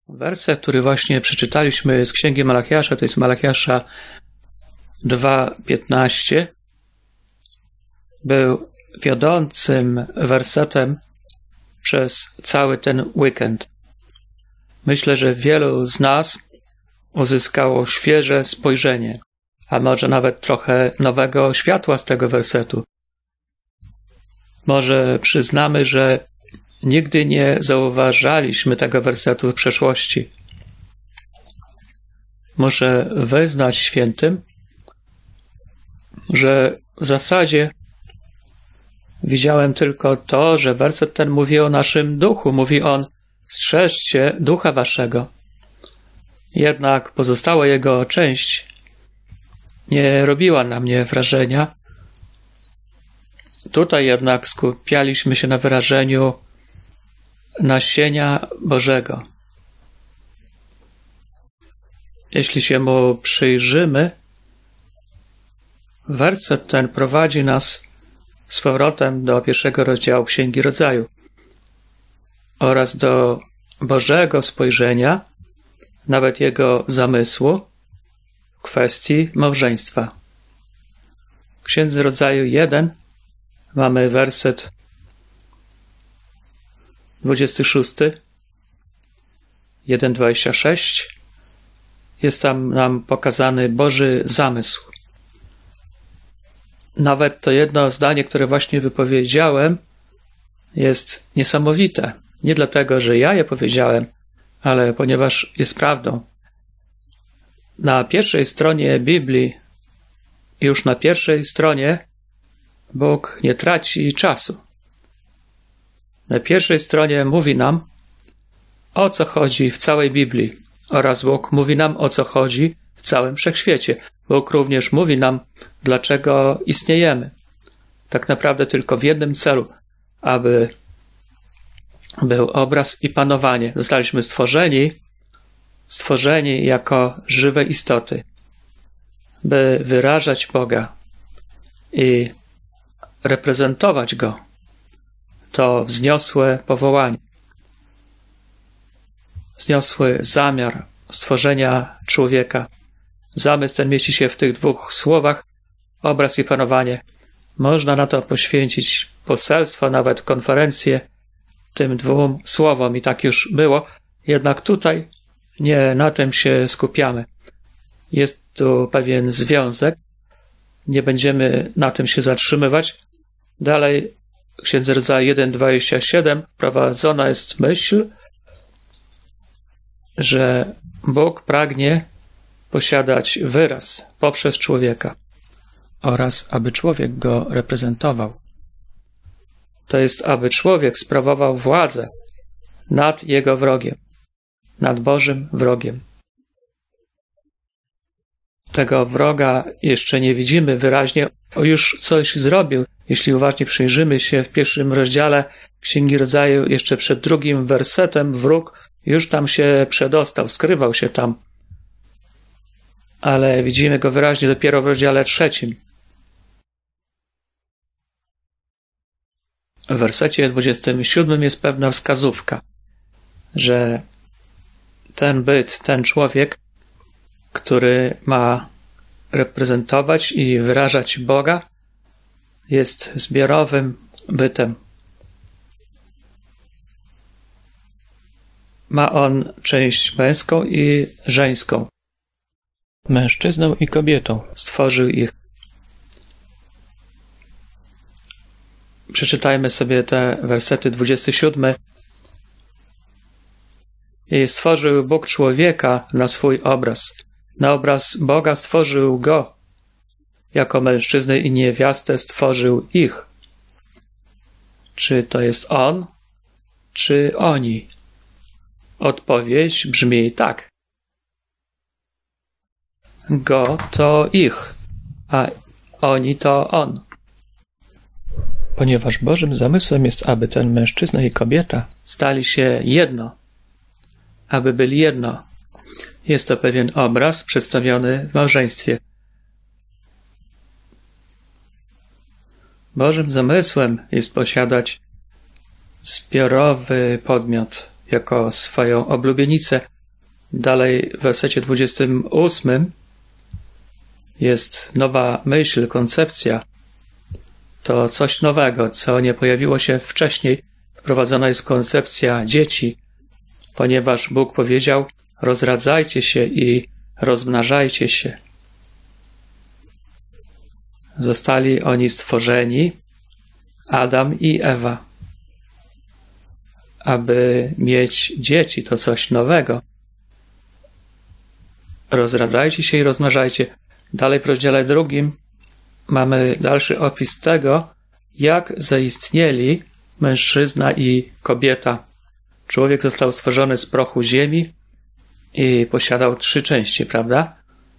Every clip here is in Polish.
Werset, który właśnie przeczytaliśmy z Księgi Malachiasza, to jest Malachiasza 2:15, był wiodącym wersetem przez cały ten weekend. Myślę, że wielu z nas uzyskało świeże spojrzenie, a może nawet trochę nowego światła z tego wersetu. Może przyznamy, że nigdy nie zauważaliśmy tego wersetu w przeszłości. Muszę wyznać świętym, że w zasadzie widziałem tylko to, że werset ten mówi o naszym duchu. Mówi on: strzeżcie ducha waszego. Jednak pozostała jego część nie robiła na mnie wrażenia. Tutaj jednak skupialiśmy się na wyrażeniu nasienia Bożego. Jeśli się mu przyjrzymy, werset ten prowadzi nas z powrotem do 1 rozdziału Księgi Rodzaju oraz do Bożego spojrzenia, nawet jego zamysłu w kwestii małżeństwa. W Księdze Rodzaju 1 mamy werset 26, 1:26. Jest tam nam pokazany Boży zamysł. Nawet to jedno zdanie, które właśnie wypowiedziałem, jest niesamowite. Nie dlatego, że ja je powiedziałem, ale ponieważ jest prawdą. Na pierwszej stronie Biblii, już na pierwszej stronie, Bóg nie traci czasu. Na pierwszej stronie mówi nam, o co chodzi w całej Biblii, oraz Bóg mówi nam, o co chodzi w całym wszechświecie. Bóg również mówi nam, dlaczego istniejemy. Tak naprawdę tylko w jednym celu, aby był obraz i panowanie. Zostaliśmy stworzeni jako żywe istoty, by wyrażać Boga i reprezentować Go. To wzniosłe powołanie, wzniosły zamiar stworzenia człowieka. Zamysł ten mieści się w tych dwóch słowach: obraz i panowanie. Można na to poświęcić poselstwo, nawet konferencję tym dwóm słowom i tak już było. Jednak tutaj nie na tym się skupiamy. Jest tu pewien związek. Nie będziemy na tym się zatrzymywać. Dalej w Księdze Rodzaju 1:27 wprowadzona jest myśl, że Bóg pragnie posiadać wyraz poprzez człowieka oraz aby człowiek go reprezentował. To jest, aby człowiek sprawował władzę nad jego wrogiem, nad Bożym wrogiem. Tego wroga jeszcze nie widzimy wyraźnie, już coś zrobił. Jeśli uważnie przyjrzymy się w 1 rozdziale Księgi Rodzaju, jeszcze przed 2 wersetem, wróg już tam się przedostał, skrywał się tam. Ale widzimy go wyraźnie dopiero w rozdziale 3. W wersecie 27 jest pewna wskazówka, że ten byt, ten człowiek, który ma reprezentować i wyrażać Boga, jest zbiorowym bytem. Ma on część męską i żeńską. Mężczyzną i kobietą stworzył ich. Przeczytajmy sobie te wersety 27. I stworzył Bóg człowieka na swój obraz. Na obraz Boga stworzył go. Jako mężczyznę i niewiastę stworzył ich. Czy to jest on, czy oni? Odpowiedź brzmi tak. Go to ich, a oni to on. Ponieważ Bożym zamysłem jest, aby ten mężczyzna i kobieta stali się jedno, aby byli jedno. Jest to pewien obraz przedstawiony w małżeństwie. Bożym zamysłem jest posiadać zbiorowy podmiot jako swoją oblubienicę, Dalej w wersecie 28 jest nowa myśl, koncepcja. To coś nowego, co nie pojawiło się wcześniej. Wprowadzona jest koncepcja dzieci, ponieważ Bóg powiedział: rozradzajcie się i rozmnażajcie się. Zostali oni stworzeni, Adam i Ewa, aby mieć dzieci. To coś nowego. Rozradzajcie się i rozmnażajcie. Dalej w rozdziale 2 mamy dalszy opis tego, jak zaistnieli mężczyzna i kobieta. Człowiek został stworzony z prochu ziemi i posiadał 3 części, prawda?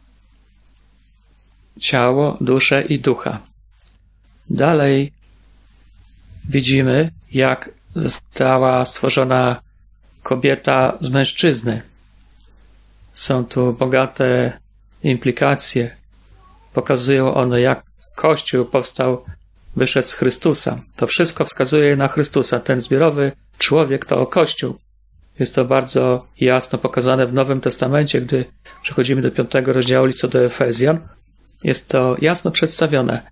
Ciało, duszę i ducha. Dalej widzimy, jak została stworzona kobieta z mężczyzny. Są tu bogate implikacje. Pokazują one, jak Kościół powstał, wyszedł z Chrystusa. To wszystko wskazuje na Chrystusa. Ten zbiorowy człowiek to Kościół. Jest to bardzo jasno pokazane w Nowym Testamencie, gdy przechodzimy do 5 rozdziału listu do Efezjan. Jest to jasno przedstawione.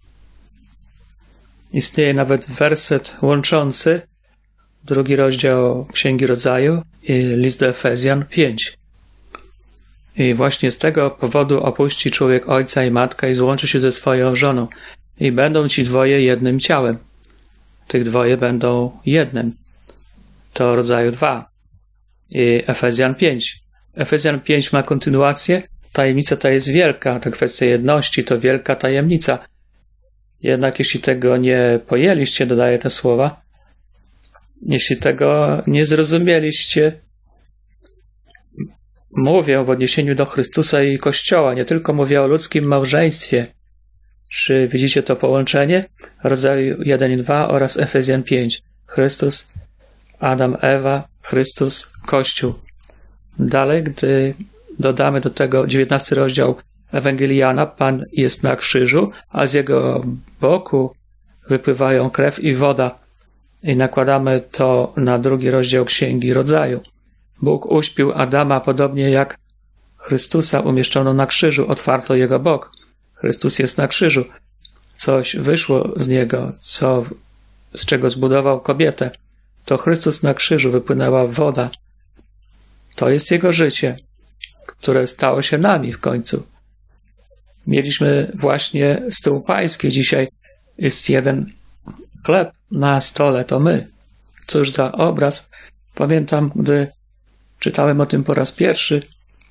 Istnieje nawet werset łączący 2 rozdział Księgi Rodzaju i list do Efezjan 5. I właśnie z tego powodu opuści człowiek ojca i matkę i złączy się ze swoją żoną. I będą ci dwoje jednym ciałem. Tych dwoje będą jednym. To Rodzaju 2. I Efezjan 5. Efezjan 5 ma kontynuację. Tajemnica ta jest wielka. Ta kwestia jedności to wielka tajemnica. Jednak jeśli tego nie pojęliście, dodaję te słowa, jeśli tego nie zrozumieliście, mówię w odniesieniu do Chrystusa i Kościoła, nie tylko mówię o ludzkim małżeństwie. Czy widzicie to połączenie? Rodzaju 1 i 2 oraz Efezjan 5. Chrystus, Adam, Ewa, Chrystus, Kościół. Dalej, gdy dodamy do tego 19 rozdział Ewangelii Jana, Pan jest na krzyżu, a z jego boku wypływają krew i woda. I nakładamy to na 2 rozdział Księgi Rodzaju. Bóg uśpił Adama podobnie jak Chrystusa umieszczono na krzyżu, otwarto jego bok. Chrystus jest na krzyżu. Coś wyszło z niego, z czego zbudował kobietę. To Chrystus na krzyżu, wypłynęła woda. To jest jego życie, które stało się nami w końcu. Mieliśmy właśnie stół pański. Dzisiaj jest jeden chleb na stole, to my. Cóż za obraz. Pamiętam, gdy czytałem o tym po raz pierwszy,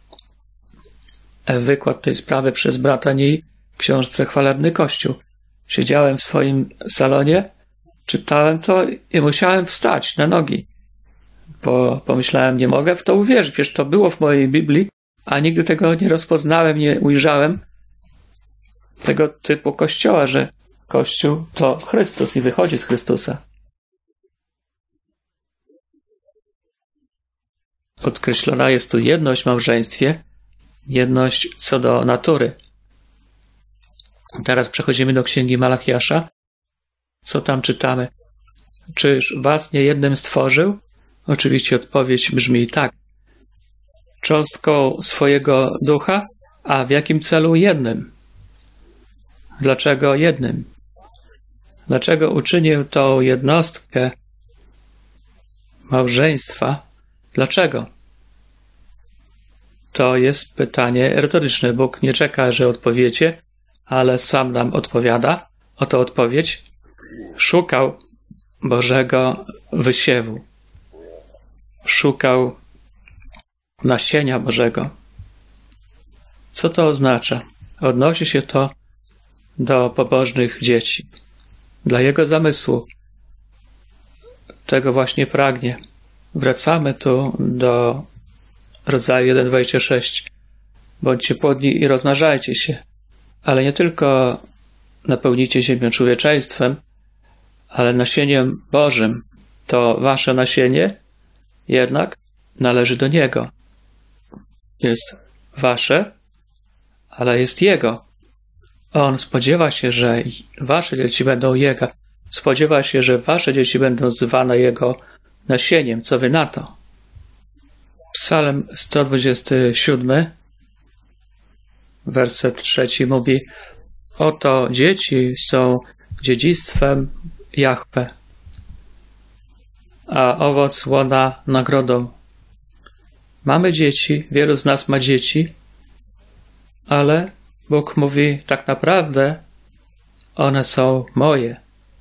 wykład tej sprawy przez brata Niej w książce Chwalebny Kościół. Siedziałem w swoim salonie, czytałem to i musiałem wstać na nogi, bo pomyślałem, nie mogę w to uwierzyć, przecież to było w mojej Biblii, a nigdy tego nie rozpoznałem, nie ujrzałem tego typu Kościoła, że Kościół to Chrystus i wychodzi z Chrystusa. Podkreślona jest tu jedność w małżeństwie, jedność co do natury. Teraz przechodzimy do Księgi Malachiasza. Co tam czytamy? Czyż was nie jednym stworzył? Oczywiście odpowiedź brzmi tak. Cząstką swojego ducha, a w jakim celu jednym? Dlaczego jednym? Dlaczego uczynił tą jednostkę małżeństwa? Dlaczego? To jest pytanie retoryczne. Bóg nie czeka, że odpowiecie, ale sam nam odpowiada. Oto odpowiedź. Szukał Bożego wysiewu. Szukał nasienia Bożego. Co to oznacza? Odnosi się to do pobożnych dzieci. Dla Jego zamysłu. Tego właśnie pragnie. Wracamy tu do Rodzaju 1:26. Bądźcie płodni i rozmnażajcie się. Ale nie tylko napełnicie ziemię człowieczeństwem, ale nasieniem Bożym. To wasze nasienie jednak należy do Niego. Jest wasze, ale jest Jego. On spodziewa się, że wasze dzieci będą Jego. Spodziewa się, że wasze dzieci będą zwane Jego nasieniem. Co wy na to? Psalm 127, werset 3 mówi: oto dzieci są dziedzictwem Jahwe, a owoc łona nagrodą. Mamy dzieci, wielu z nas ma dzieci, ale Bóg mówi, tak naprawdę one są moje.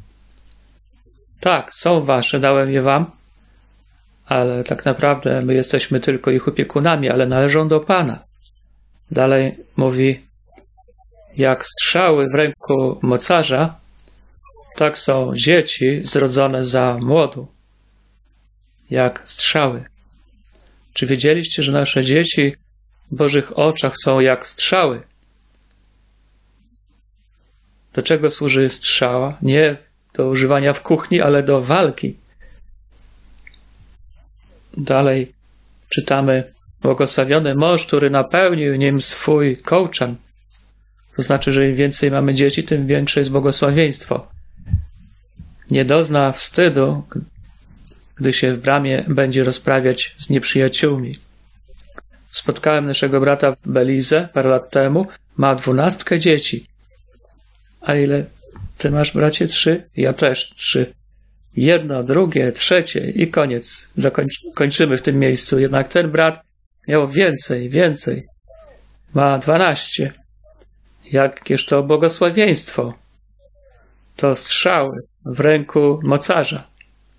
Tak, są wasze, dałem je wam, ale tak naprawdę my jesteśmy tylko ich opiekunami, ale należą do Pana. Dalej mówi, jak strzały w ręku mocarza, tak są dzieci zrodzone za młodu. Jak strzały. Czy wiedzieliście, że nasze dzieci w Bożych oczach są jak strzały? Do czego służy strzała? Nie do używania w kuchni, ale do walki. Dalej czytamy: błogosławiony mąż, który napełnił nim swój kołczan. To znaczy, że im więcej mamy dzieci, tym większe jest błogosławieństwo. Nie dozna wstydu, gdy się w bramie będzie rozprawiać z nieprzyjaciółmi. Spotkałem naszego brata w Belize parę lat temu. Ma 12 dzieci. A ile ty masz, bracie? 3? Ja też 3. Jedno, drugie, trzecie i koniec. Kończymy w tym miejscu. Jednak ten brat miał więcej. Ma 12. Jakież to błogosławieństwo. To strzały w ręku mocarza.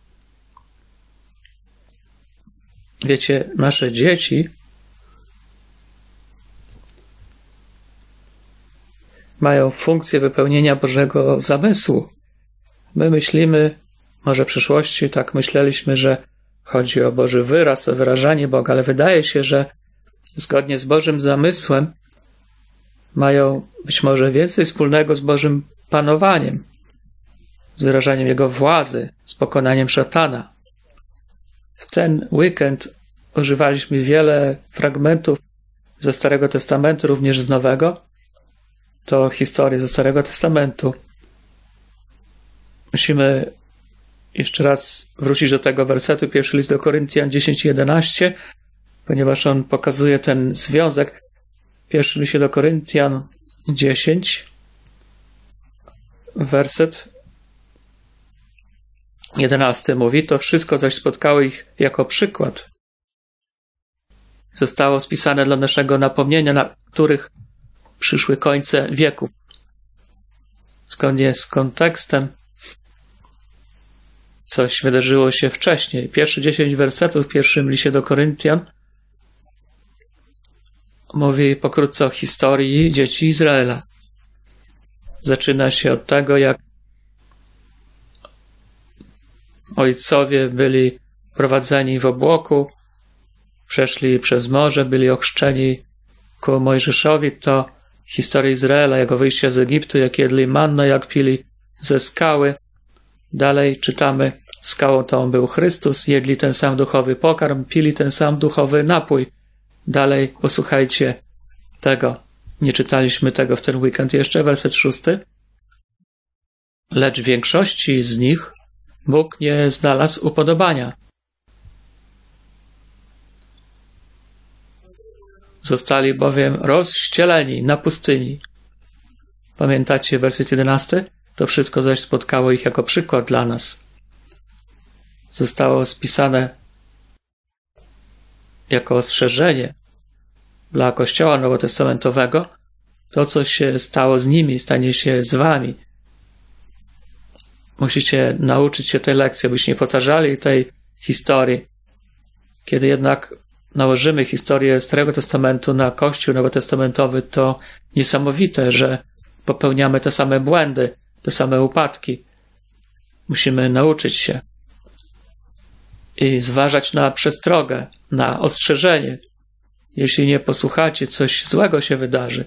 Wiecie, nasze dzieci mają funkcję wypełnienia Bożego zamysłu. My myślimy, może w przeszłości tak myśleliśmy, że chodzi o Boży wyraz, o wyrażanie Boga, ale wydaje się, że zgodnie z Bożym zamysłem mają być może więcej wspólnego z Bożym panowaniem, z wyrażaniem Jego władzy, z pokonaniem szatana. W ten weekend używaliśmy wiele fragmentów ze Starego Testamentu, również z Nowego. To historie ze Starego Testamentu. Musimy jeszcze raz wrócić do tego wersetu, pierwszy list do Koryntian 10:11, ponieważ on pokazuje ten związek. Pierwszy list do Koryntian 10, werset 11 mówi: to wszystko zaś spotkało ich jako przykład. Zostało spisane dla naszego napomnienia, na których przyszły końce wieków. Zgodnie z kontekstem coś wydarzyło się wcześniej. Pierwsze 10 wersetów w pierwszym liście do Koryntian mówi pokrótce o historii dzieci Izraela. Zaczyna się od tego, jak ojcowie byli prowadzeni w obłoku, przeszli przez morze, byli ochrzczeni ku Mojżeszowi. To historia Izraela, jego wyjścia z Egiptu, jak jedli mannę, jak pili ze skały. Dalej czytamy, skałą tą był Chrystus, jedli ten sam duchowy pokarm, pili ten sam duchowy napój. Dalej posłuchajcie tego. Nie czytaliśmy tego w ten weekend jeszcze, werset 6. Lecz w większości z nich Bóg nie znalazł upodobania. Zostali bowiem rozścieleni na pustyni. Pamiętacie werset 11? To wszystko zaś spotkało ich jako przykład dla nas. Zostało spisane jako ostrzeżenie dla Kościoła Nowotestamentowego. To, co się stało z nimi, stanie się z wami. Musicie nauczyć się tej lekcji, byście nie powtarzali tej historii. Kiedy jednak nałożymy historię Starego Testamentu na Kościół Nowotestamentowy, to niesamowite, że popełniamy te same błędy, te same upadki. Musimy nauczyć się i zważać na przestrogę, na ostrzeżenie. Jeśli nie posłuchacie, coś złego się wydarzy.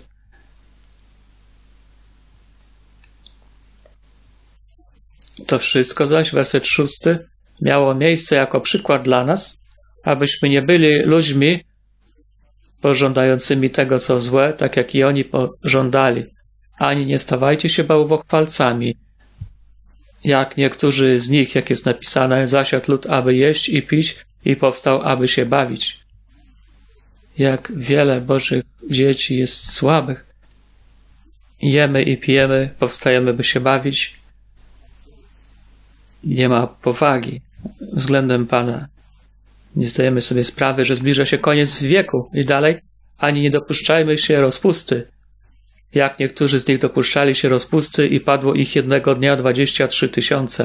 To wszystko zaś, werset 6, miało miejsce jako przykład dla nas, abyśmy nie byli ludźmi pożądającymi tego, co złe, tak jak i oni pożądali. Ani nie stawajcie się bałwochwalcami, jak niektórzy z nich, jak jest napisane, zasiadł lud, aby jeść i pić, i powstał, aby się bawić. jak wiele Bożych dzieci jest słabych. Jemy i pijemy, powstajemy, by się bawić. Nie ma powagi względem Pana. Nie zdajemy sobie sprawy, że zbliża się koniec wieku i dalej, ani nie dopuszczajmy się rozpusty. Jak niektórzy z nich dopuszczali się rozpusty i padło ich jednego dnia 23 000.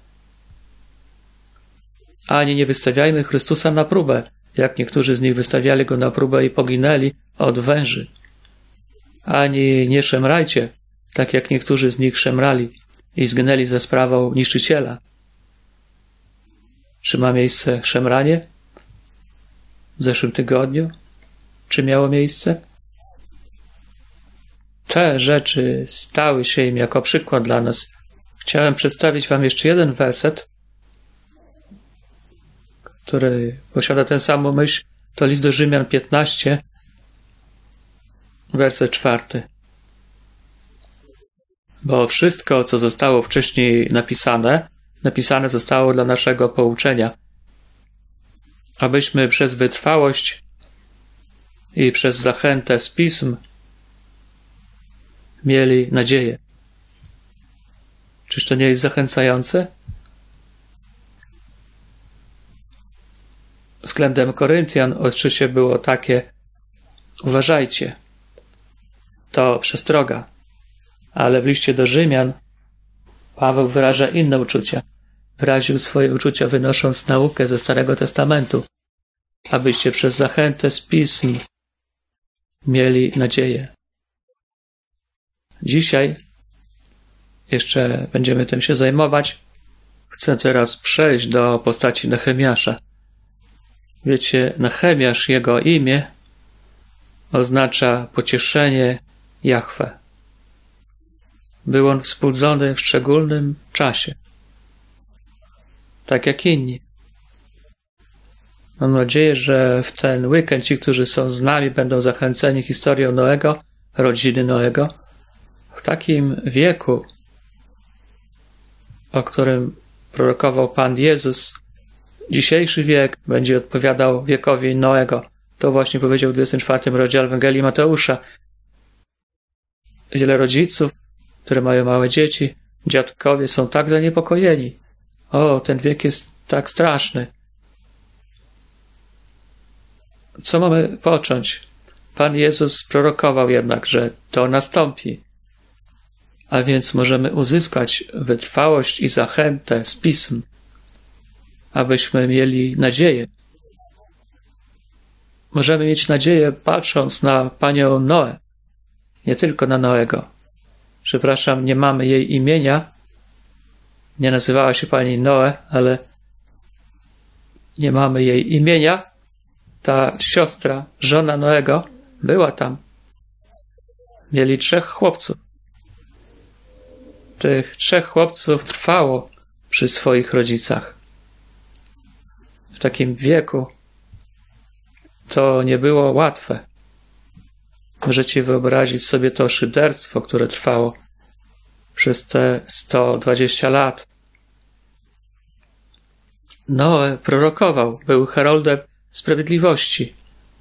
Ani nie wystawiajmy Chrystusa na próbę, jak niektórzy z nich wystawiali Go na próbę i poginęli od węży. Ani nie szemrajcie, tak jak niektórzy z nich szemrali i zginęli za sprawą niszczyciela. Czy ma miejsce szemranie? W zeszłym tygodniu? Czy miało miejsce? Te rzeczy stały się im jako przykład dla nas. Chciałem przedstawić wam jeszcze jeden werset, który posiada tę samą myśl. To list do Rzymian 15, werset 4. Bo wszystko, co zostało wcześniej napisane zostało dla naszego pouczenia, abyśmy przez wytrwałość i przez zachętę z Pism mieli nadzieję. Czyż to nie jest zachęcające? Względem Koryntian odczucie było takie: uważajcie, to przestroga. Ale w liście do Rzymian Paweł wyraża inne uczucia. Wyraził swoje uczucia, wynosząc naukę ze Starego Testamentu, abyście przez zachętę z Pism mieli nadzieję. Dzisiaj jeszcze będziemy tym się zajmować. Chcę teraz przejść do postaci Nehemiasza. Wiecie, Nehemiasz, jego imię, oznacza pocieszenie Jahwe. Był on wzbudzony w szczególnym czasie, tak jak inni. Mam nadzieję, że w ten weekend ci, którzy są z nami, będą zachęceni historią Noego, rodziny Noego, w takim wieku, o którym prorokował Pan Jezus. Dzisiejszy wiek będzie odpowiadał wiekowi Noego. To właśnie powiedział w 24 rozdziale Ewangelii Mateusza. Wiele rodziców, które mają małe dzieci, dziadkowie są tak zaniepokojeni. O, ten wiek jest tak straszny. Co mamy począć? Pan Jezus prorokował jednak, że to nastąpi. A więc możemy uzyskać wytrwałość i zachętę z Pism, abyśmy mieli nadzieję. Możemy mieć nadzieję, patrząc na panią Noę, nie tylko na Noego. Przepraszam, nie mamy jej imienia. Nie nazywała się pani Noe, ale nie mamy jej imienia. Ta siostra, żona Noego, była tam. Mieli 3 chłopców. Tych 3 chłopców trwało przy swoich rodzicach. W takim wieku to nie było łatwe. Możecie wyobrazić sobie to szyderstwo, które trwało przez te 120 lat. Noe prorokował, był heroldem sprawiedliwości.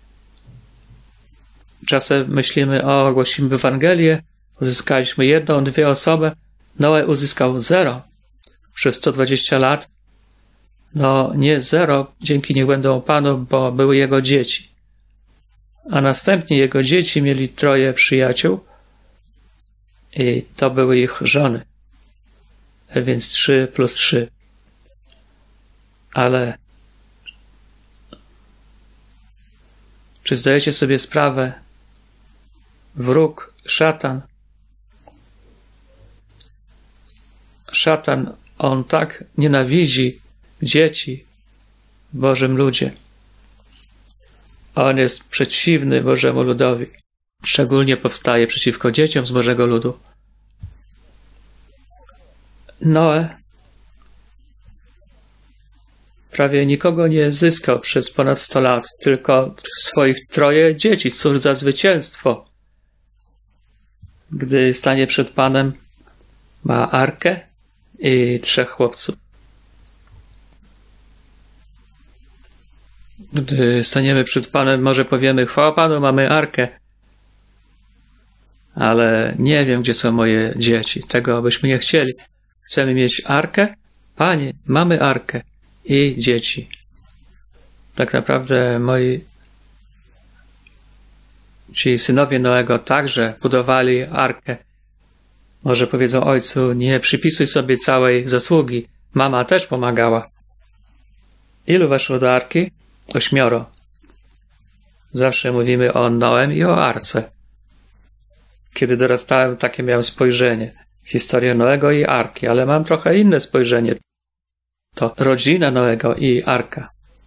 Czasem myślimy, głosimy Ewangelię, uzyskaliśmy 1, 2 osoby. Noe uzyskał 0 przez 120 lat. No nie 0, dzięki niech będą Panu, bo były jego dzieci. A następnie jego dzieci mieli 3 przyjaciół i to były ich żony. Więc 3 plus 3. Ale czy zdajecie sobie sprawę? Wróg, szatan, on tak nienawidzi dzieci w Bożym ludzie. On jest przeciwny Bożemu ludowi. Szczególnie powstaje przeciwko dzieciom z Bożego ludu. Noe prawie nikogo nie zyskał przez ponad 100 lat, tylko swoich 3 dzieci. Cóż za zwycięstwo. Gdy stanie przed Panem, ma arkę i 3 chłopców. Gdy staniemy przed Panem, może powiemy: chwała Panu, mamy arkę. Ale nie wiem, gdzie są moje dzieci. Tego byśmy nie chcieli. Chcemy mieć arkę? Panie, mamy arkę i dzieci. Tak naprawdę ci synowie Noego także budowali arkę. Może powiedzą ojcu: nie przypisuj sobie całej zasługi. Mama też pomagała. Ilu weszło do arki? 8. Zawsze mówimy o Noem i o arce. Kiedy dorastałem, takie miałem spojrzenie. Historię Noego i arki, ale mam trochę inne spojrzenie. To rodzina Noego i arka.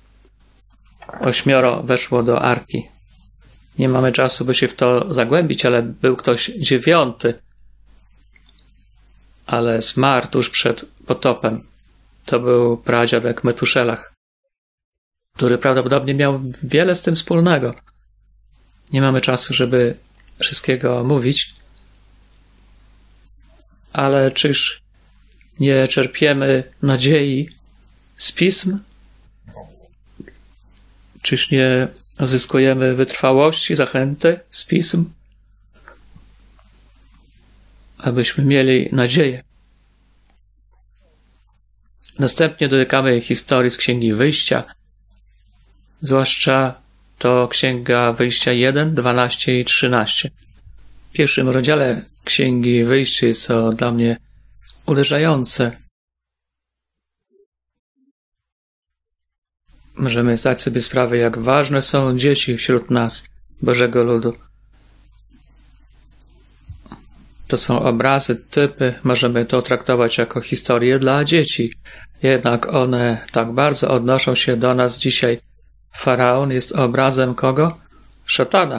8 weszło do arki. Nie mamy czasu, by się w to zagłębić, ale był ktoś 9, ale zmarł tuż przed potopem. To był pradziadek Metuszelach, który prawdopodobnie miał wiele z tym wspólnego. Nie mamy czasu, żeby wszystkiego mówić, ale czyż nie czerpiemy nadziei z pism? Czyż nie uzyskujemy wytrwałości, zachęty z pism? Abyśmy mieli nadzieję. Następnie dotykamy historii z Księgi Wyjścia, zwłaszcza to Księga Wyjścia 1, 12 i 13. W pierwszym rozdziale Księgi Wyjścia jest to dla mnie uderzające. Możemy zdać sobie sprawę, jak ważne są dzieci wśród nas, Bożego ludu. To są obrazy, typy, możemy to traktować jako historię dla dzieci. Jednak one tak bardzo odnoszą się do nas dzisiaj. Faraon jest obrazem kogo? Szatana.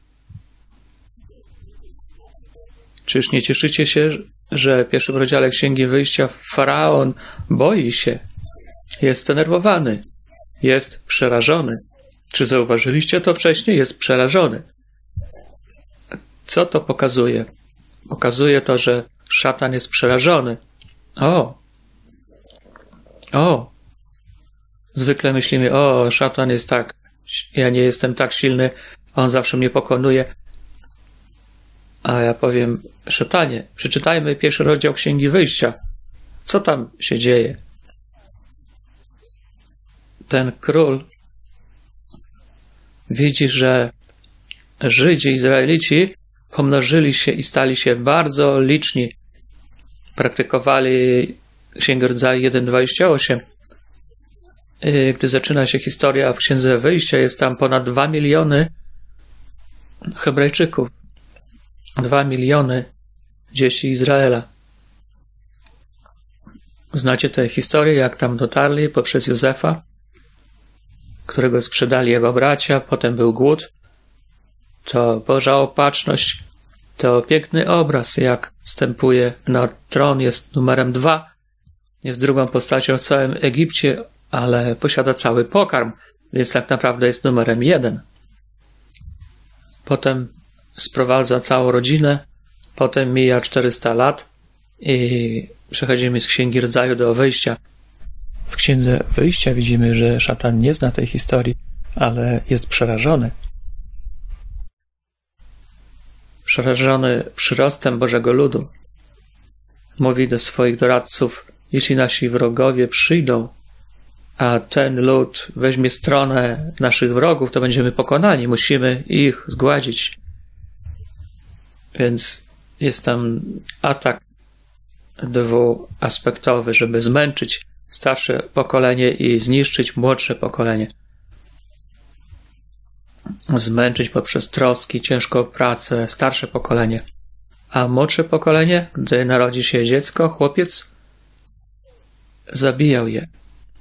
Czyż nie cieszycie się, że w pierwszym rozdziale Księgi Wyjścia Faraon boi się, jest zdenerwowany, jest przerażony. Czy zauważyliście to wcześniej? Jest przerażony. Co to pokazuje? Pokazuje to, że szatan jest przerażony. Zwykle myślimy: szatan jest tak, ja nie jestem tak silny, on zawsze mnie pokonuje. A ja powiem: szatanie, przeczytajmy pierwszy rozdział Księgi Wyjścia. Co tam się dzieje? Ten król widzi, że Żydzi, Izraelici pomnożyli się i stali się bardzo liczni. Praktykowali Księgę Rodzaju 1:28. Gdy zaczyna się historia w Księdze Wyjścia, jest tam ponad 2 miliony Hebrajczyków. 2 miliony dzieci Izraela. Znacie tę historię, jak tam dotarli poprzez Józefa, którego sprzedali jego bracia, potem był głód. To Boża opatrzność, to piękny obraz, jak wstępuje na tron, jest numerem 2, jest drugą postacią w całym Egipcie, ale posiada cały pokarm, więc tak naprawdę jest numerem 1. Potem sprowadza całą rodzinę, potem mija 400 lat i przechodzimy z Księgi Rodzaju do Wyjścia. W Księdze Wyjścia widzimy, że szatan nie zna tej historii, ale jest przerażony. Przerażony przyrostem Bożego ludu. Mówi do swoich doradców: jeśli nasi wrogowie przyjdą, a ten lud weźmie stronę naszych wrogów, to będziemy pokonani. Musimy ich zgładzić. Więc jest tam atak dwuaspektowy, żeby zmęczyć starsze pokolenie i zniszczyć młodsze pokolenie. Zmęczyć poprzez troski, ciężką pracę starsze pokolenie. A młodsze pokolenie, gdy narodzi się dziecko, chłopiec, zabijał je.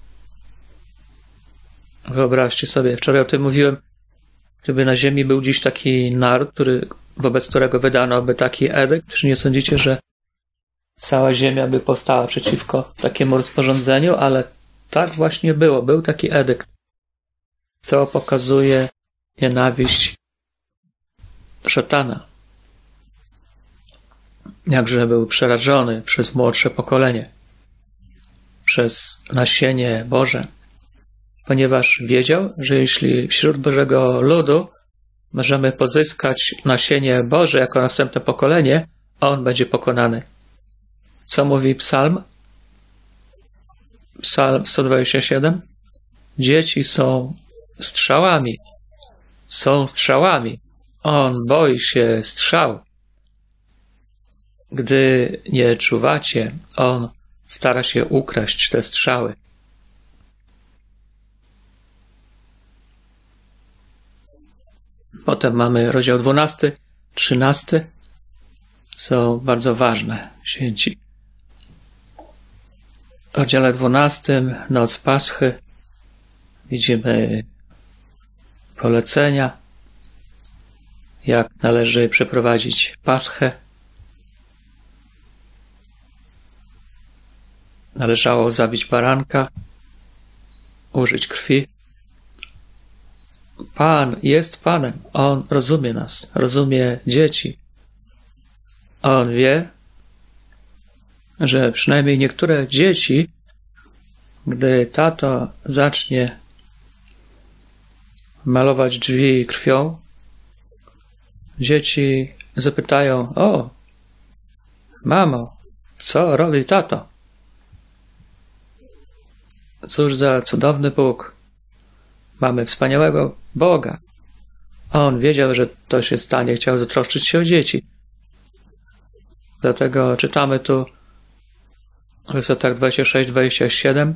Wyobraźcie sobie, wczoraj o tym mówiłem, gdyby na ziemi był dziś taki naród, wobec którego wydano by taki edykt, czy nie sądzicie, że cała ziemia by powstała przeciwko takiemu rozporządzeniu? Ale tak właśnie było. Był taki edykt. To pokazuje nienawiść szatana. Jakże był przerażony przez młodsze pokolenie, przez nasienie Boże. ponieważ wiedział, że jeśli wśród Bożego ludu możemy pozyskać nasienie Boże jako następne pokolenie, on będzie pokonany. Co mówi psalm? Psalm 127. Dzieci są strzałami. Są strzałami. On boi się strzał. Gdy nie czuwacie, on stara się ukraść te strzały. Potem mamy rozdział 12, 13. Są bardzo ważne święci. W rozdziale 12, noc Paschy, widzimy polecenia, jak należy przeprowadzić Paschę. Należało zabić baranka, użyć krwi. Pan jest Panem. On rozumie nas, rozumie dzieci. On wie, że przynajmniej niektóre dzieci, gdy tato zacznie malować drzwi krwią, dzieci zapytają: o, mamo, co robi tato? Cóż za cudowny Bóg. Mamy wspaniałego Boga. On wiedział, że to się stanie, chciał zatroszczyć się o dzieci. Dlatego czytamy tu w wersetach 26-27.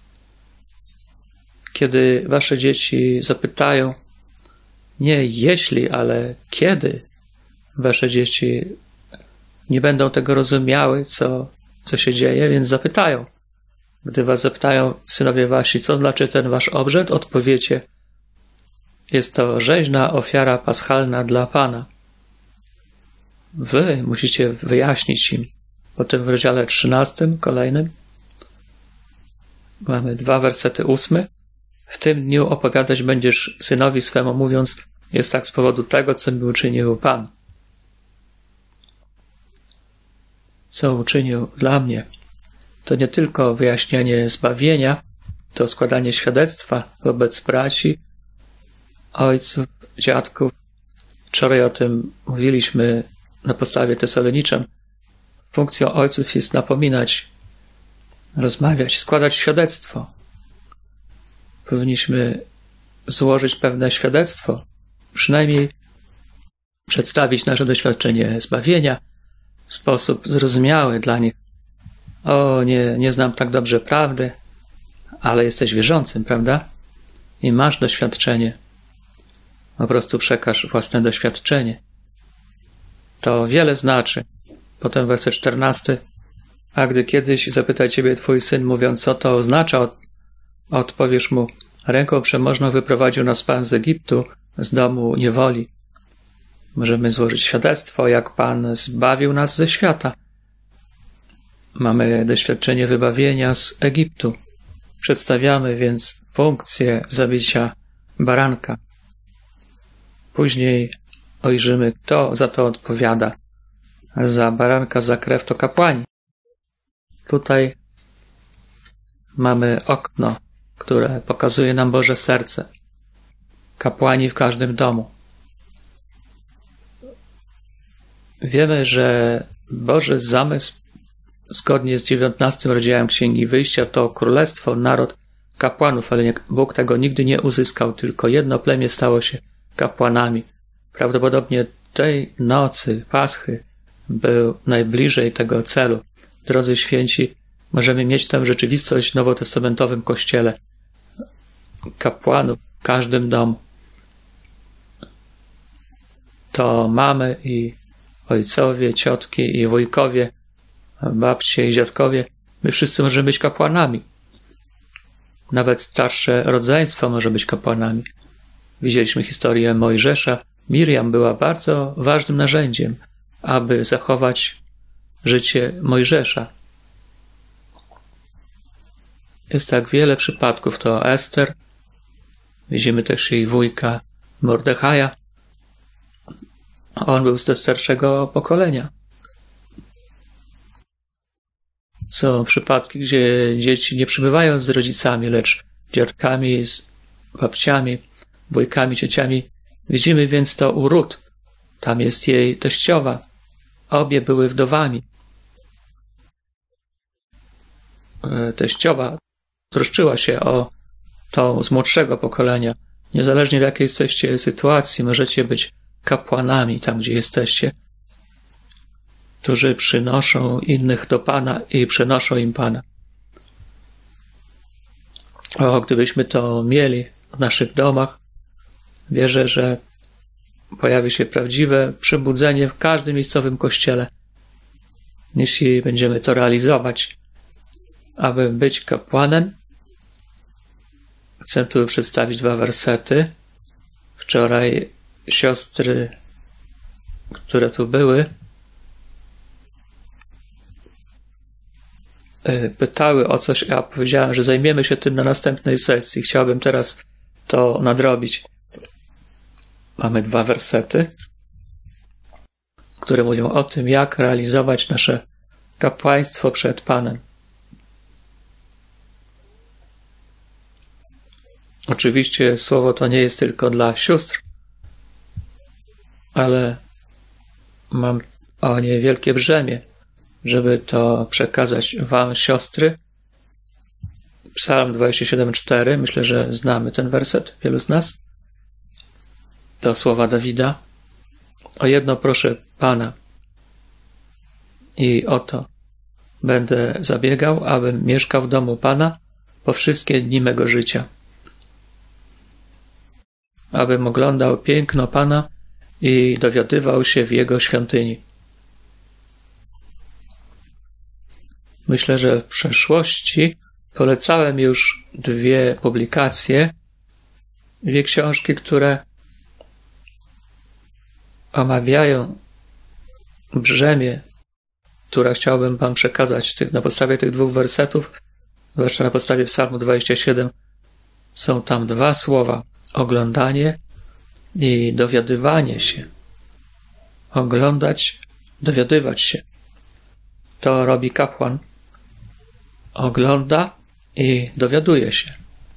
Kiedy wasze dzieci zapytają, nie jeśli, ale kiedy wasze dzieci nie będą tego rozumiały, co się dzieje, więc zapytają. Gdy was zapytają synowie wasi, co znaczy ten wasz obrzęd, odpowiecie: jest to rzeźna ofiara paschalna dla Pana. Wy musicie wyjaśnić im. Potem w rozdziale 13, kolejnym, mamy 2 wersety 8. W tym dniu opowiadać będziesz synowi swemu, mówiąc: jest tak z powodu tego, co mi uczynił Pan. Co uczynił dla mnie. To nie tylko wyjaśnianie zbawienia, to składanie świadectwa wobec braci, ojców, dziadków. Wczoraj o tym mówiliśmy na podstawie Tesaloniczan. Funkcją ojców jest napominać, rozmawiać, składać świadectwo. Powinniśmy złożyć pewne świadectwo, przynajmniej przedstawić nasze doświadczenie zbawienia w sposób zrozumiały dla nich. O, nie znam tak dobrze prawdy, ale jesteś wierzącym, prawda? I masz doświadczenie. Po prostu przekaż własne doświadczenie. To wiele znaczy. Potem werset 14. A gdy kiedyś zapyta ciebie twój syn, mówiąc, co to oznacza, odpowiesz mu: ręką przemożną wyprowadził nas Pan z Egiptu, z domu niewoli. Możemy złożyć świadectwo, jak Pan zbawił nas ze świata. Mamy doświadczenie wybawienia z Egiptu. Przedstawiamy więc funkcję zabicia baranka. Później ujrzymy, kto za to odpowiada. Za baranka, za krew to kapłani. Tutaj mamy okno, które pokazuje nam Boże serce. Kapłani w każdym domu. Wiemy, że Boży zamysł zgodnie z 19 rozdziałem Księgi Wyjścia to królestwo, naród kapłanów, ale Bóg tego nigdy nie uzyskał, tylko jedno plemię stało się kapłanami. Prawdopodobnie tej nocy Paschy był najbliżej tego celu. Drodzy święci, możemy mieć tę rzeczywistość w nowotestamentowym Kościele. Kapłanów w każdym domu. To mamy i ojcowie, ciotki i wujkowie, babcie i dziadkowie. My wszyscy możemy być kapłanami. Nawet starsze rodzeństwo może być kapłanami. Widzieliśmy historię Mojżesza. Miriam była bardzo ważnym narzędziem, aby zachować życie Mojżesza. Jest tak wiele przypadków. To Ester. Widzimy też jej wujka Mordechaja. On był ze starszego pokolenia. Są przypadki, gdzie dzieci nie przebywają z rodzicami, lecz dziadkami, z babciami, wujkami, ciociami. Widzimy więc to u Rut. Tam jest jej teściowa. Obie były wdowami. Teściowa troszczyła się o tą z młodszego pokolenia. Niezależnie w jakiej jesteście sytuacji, możecie być kapłanami tam, gdzie jesteście, którzy przynoszą innych do Pana i przynoszą im Pana. O, gdybyśmy to mieli w naszych domach, wierzę, że pojawi się prawdziwe przebudzenie w każdym miejscowym kościele, jeśli będziemy to realizować. Aby być kapłanem, chcę tu przedstawić 2 wersety. Wczoraj siostry, które tu były, pytały o coś, ja powiedziałem, że zajmiemy się tym na następnej sesji. Chciałbym teraz to nadrobić. Mamy 2 wersety, które mówią o tym, jak realizować nasze kapłaństwo przed Panem. Oczywiście słowo to nie jest tylko dla sióstr, ale mam o nie wielkie brzemię, żeby to przekazać wam, siostry. Psalm 27:4, myślę, że znamy ten werset, wielu z nas. To słowa Dawida. O jedno proszę Pana i o to będę zabiegał, abym mieszkał w domu Pana po wszystkie dni mego życia. Abym oglądał piękno Pana i dowiadywał się w Jego świątyni. Myślę, że w przeszłości polecałem już 2 publikacje, 2 książki, które omawiają brzemię, które chciałbym wam przekazać na podstawie tych 2 wersetów, zwłaszcza na podstawie Psalmu 27. Są tam 2 słowa: oglądanie i dowiadywanie się. Oglądać, dowiadywać się. To robi kapłan. Ogląda i dowiaduje się.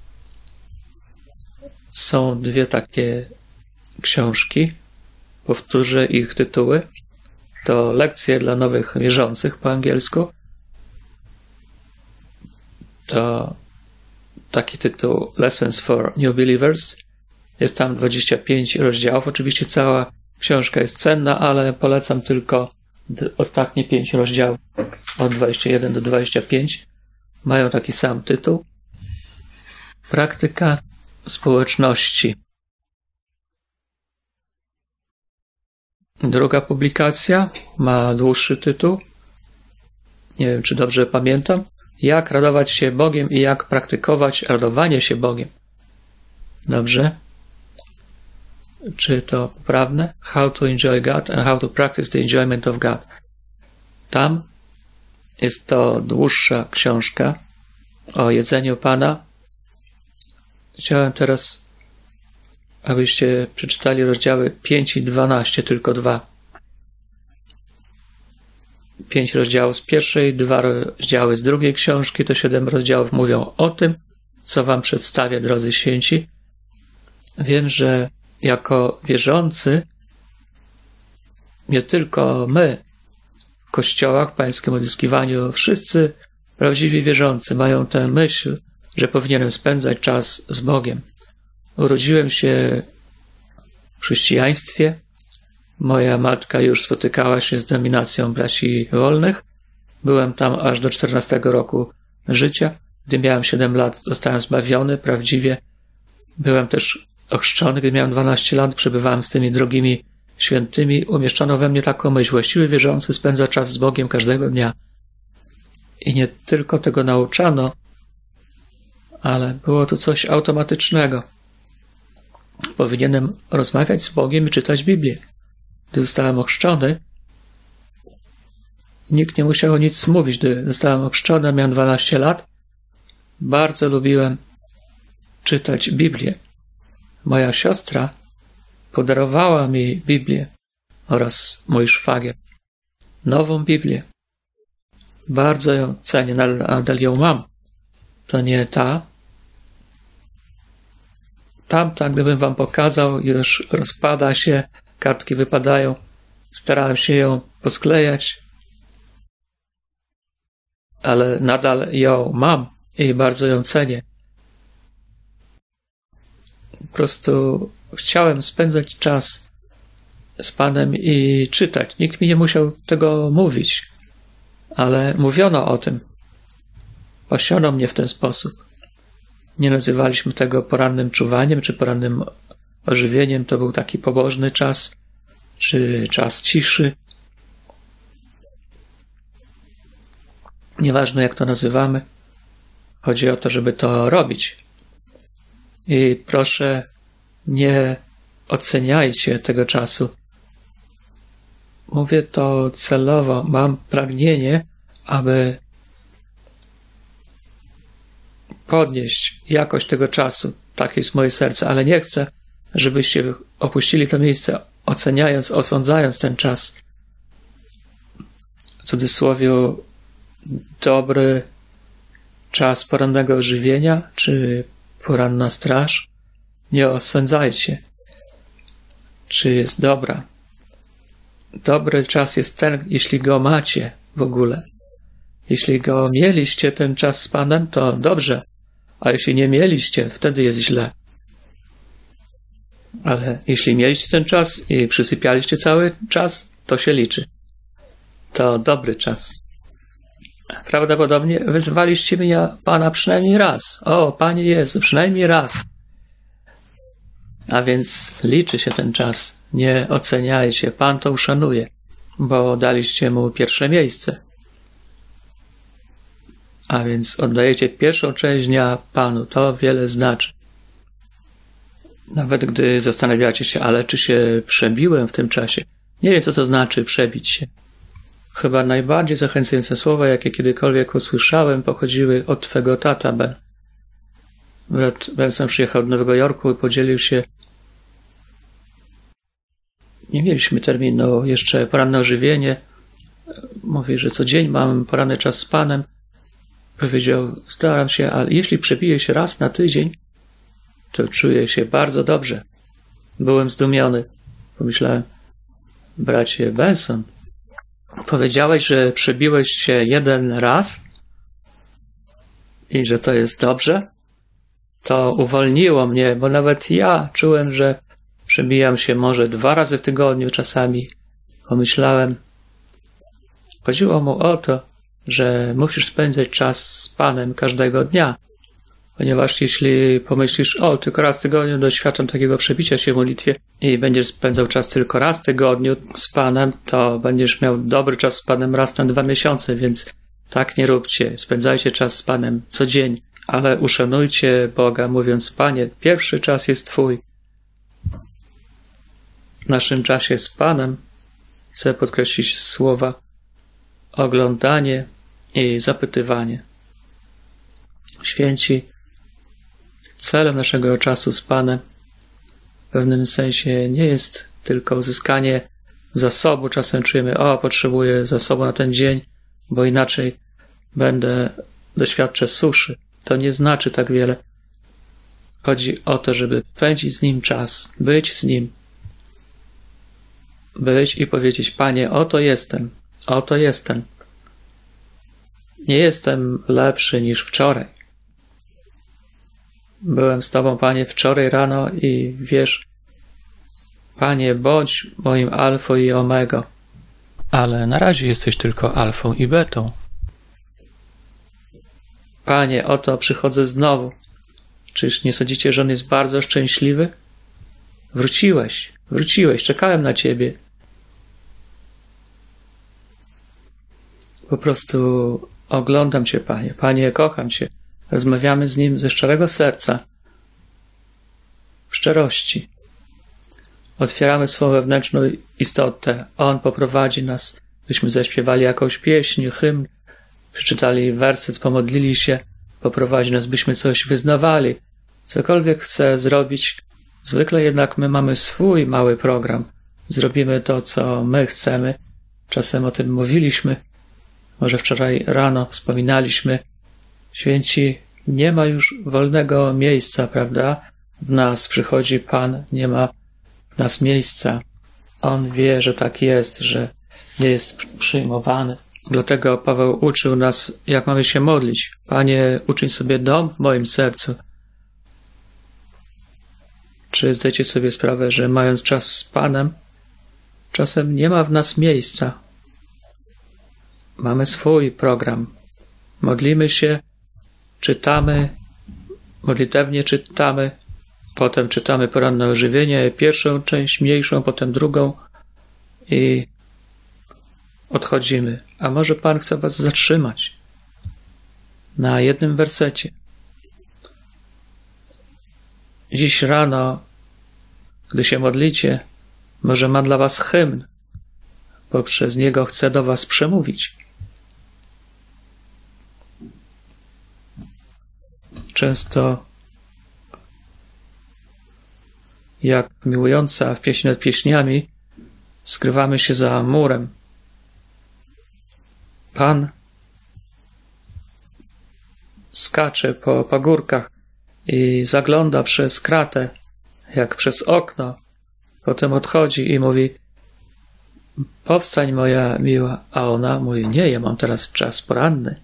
Są 2 takie książki. Powtórzę ich tytuły. To lekcje dla nowych wierzących po angielsku. To taki tytuł Lessons for New Believers. Jest tam 25 rozdziałów. Oczywiście cała książka jest cenna, ale polecam tylko ostatnie 5 rozdziałów od 21 do 25. Mają taki sam tytuł. Praktyka społeczności. Druga publikacja ma dłuższy tytuł. Nie wiem, czy dobrze pamiętam. Jak radować się Bogiem i jak praktykować radowanie się Bogiem. Dobrze? Czy to poprawne? How to enjoy God and how to practice the enjoyment of God. Tam jest to dłuższa książka o jedzeniu Pana. Chciałem teraz, abyście przeczytali rozdziały 5 i 12, tylko 2. 5 rozdziałów z pierwszej, 2 rozdziały z drugiej książki, to 7 rozdziałów mówią o tym, co wam przedstawię, drodzy święci. Wiem, że jako wierzący, nie tylko my w kościołach, w pańskim odzyskiwaniu, wszyscy prawdziwi wierzący mają tę myśl, że powinienem spędzać czas z Bogiem. Urodziłem się w chrześcijaństwie. Moja matka już spotykała się z denominacją braci wolnych. Byłem tam aż do 14 roku życia. Gdy miałem 7 lat, zostałem zbawiony prawdziwie. Byłem też ochrzczony, gdy miałem 12 lat. Przebywałem z tymi drogimi świętymi. Umieszczono we mnie taką myśl: właściwy wierzący spędza czas z Bogiem każdego dnia. I nie tylko tego nauczano, ale było to coś automatycznego. Powinienem rozmawiać z Bogiem i czytać Biblię. Gdy zostałem ochrzczony, nikt nie musiał nic mówić. Gdy zostałem ochrzczony, miałem 12 lat, bardzo lubiłem czytać Biblię. Moja siostra podarowała mi Biblię oraz mój szwagier. Nową Biblię. Bardzo ją cenię, nadal ją mam. To nie ta, Tamta, gdybym wam pokazał, już rozpada się, kartki wypadają. Starałem się ją posklejać, ale nadal ją mam i bardzo ją cenię. Po prostu chciałem spędzać czas z Panem i czytać. Nikt mi nie musiał tego mówić, ale mówiono o tym. Pasiono mnie w ten sposób. Nie nazywaliśmy tego porannym czuwaniem czy porannym ożywieniem. To był taki pobożny czas, czy czas ciszy. Nieważne jak to nazywamy. Chodzi o to, żeby to robić. I proszę, nie oceniajcie tego czasu. Mówię to celowo. Mam pragnienie, aby podnieść jakość tego czasu. Takie jest moje serce, ale nie chcę, żebyście opuścili to miejsce oceniając, osądzając ten czas. W cudzysłowie dobry czas porannego ożywienia, czy poranna straż. Nie osądzajcie, czy jest dobra. Dobry czas jest ten, jeśli go macie w ogóle. Jeśli go mieliście, ten czas z Panem, to dobrze. A jeśli nie mieliście, wtedy jest źle. Ale jeśli mieliście ten czas i przysypialiście cały czas, to się liczy. To dobry czas. Prawdopodobnie wyzwaliście mnie Pana przynajmniej raz. O, Panie Jezu, przynajmniej raz. A więc liczy się ten czas. Nie oceniajcie. Pan to uszanuje, bo daliście Mu pierwsze miejsce. A więc oddajecie pierwszą część dnia Panu. To wiele znaczy. Nawet gdy zastanawiacie się, ale czy się przebiłem w tym czasie? Nie wiem, co to znaczy przebić się. Chyba najbardziej zachęcające słowa, jakie kiedykolwiek usłyszałem, pochodziły od twego tata, Ben. Brat Benson przyjechał do Nowego Jorku i podzielił się. Nie mieliśmy terminu jeszcze poranne ożywienie. Mówi, że co dzień mam poranny czas z Panem. Powiedział, staram się, ale jeśli przebiję się raz na tydzień, to czuję się bardzo dobrze. Byłem zdumiony. Pomyślałem, bracie Benson, powiedziałeś, że przebiłeś się jeden raz i że to jest dobrze? To uwolniło mnie, bo nawet ja czułem, że przebijam się może 2 razy w tygodniu czasami. Pomyślałem, chodziło mu o to, że musisz spędzać czas z Panem każdego dnia. Ponieważ jeśli pomyślisz, tylko raz w tygodniu doświadczam takiego przebicia się w modlitwie i będziesz spędzał czas tylko raz w tygodniu z Panem, to będziesz miał dobry czas z Panem raz na 2 miesiące, więc tak nie róbcie. Spędzajcie czas z Panem co dzień, ale uszanujcie Boga, mówiąc, Panie, pierwszy czas jest Twój. W naszym czasie z Panem chcę podkreślić słowa oglądanie i zapytywanie. Święci, celem naszego czasu z Panem w pewnym sensie nie jest tylko uzyskanie zasobu. Czasem czujemy, potrzebuję zasobu na ten dzień, bo inaczej doświadczę suszy. To nie znaczy tak wiele. Chodzi o to, żeby spędzić z Nim czas, być z Nim. Być i powiedzieć, Panie, oto jestem. Nie jestem lepszy niż wczoraj. Byłem z Tobą, Panie, wczoraj rano i wiesz, Panie, bądź moim alfą i omegą. Ale na razie jesteś tylko alfą i betą. Panie, oto przychodzę znowu. Czyż nie sądzicie, że On jest bardzo szczęśliwy? Wróciłeś, czekałem na Ciebie. Po prostu oglądam Cię, Panie. Panie, kocham Cię. Rozmawiamy z Nim ze szczerego serca. W szczerości. Otwieramy swoją wewnętrzną istotę. On poprowadzi nas. Byśmy zaśpiewali jakąś pieśń, hymn, przeczytali werset, pomodlili się. Poprowadzi nas, byśmy coś wyznawali. Cokolwiek chce zrobić. Zwykle jednak my mamy swój mały program. Zrobimy to, co my chcemy. Czasem o tym mówiliśmy. Może wczoraj rano wspominaliśmy. Święci, nie ma już wolnego miejsca, prawda? w nas przychodzi Pan, nie ma w nas miejsca. On wie, że tak jest, że nie jest przyjmowany. Dlatego Paweł uczył nas, jak mamy się modlić. Panie, uczyń sobie dom w moim sercu. Czy zdajecie sobie sprawę, że mając czas z Panem, czasem nie ma w nas miejsca. Mamy swój program. Modlimy się, czytamy, modlitewnie czytamy, potem czytamy poranne ożywienie, pierwszą część mniejszą, potem drugą i odchodzimy. A może Pan chce was zatrzymać na jednym wersecie. Dziś rano, gdy się modlicie, może ma dla was hymn, bo przez niego chce do was przemówić. Często jak miłująca w pieśni nad pieśniami skrywamy się za murem. Pan skacze po pagórkach i zagląda przez kratę, jak przez okno. Potem odchodzi i mówi: powstań, moja miła. A ona mówi: nie, ja mam teraz czas poranny.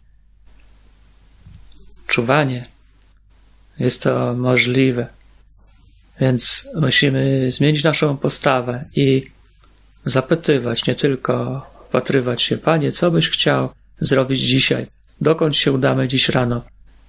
Czuwanie. Jest to możliwe. Więc musimy zmienić naszą postawę i zapytywać, nie tylko wpatrywać się: Panie, co byś chciał zrobić dzisiaj? Dokąd się udamy dziś rano?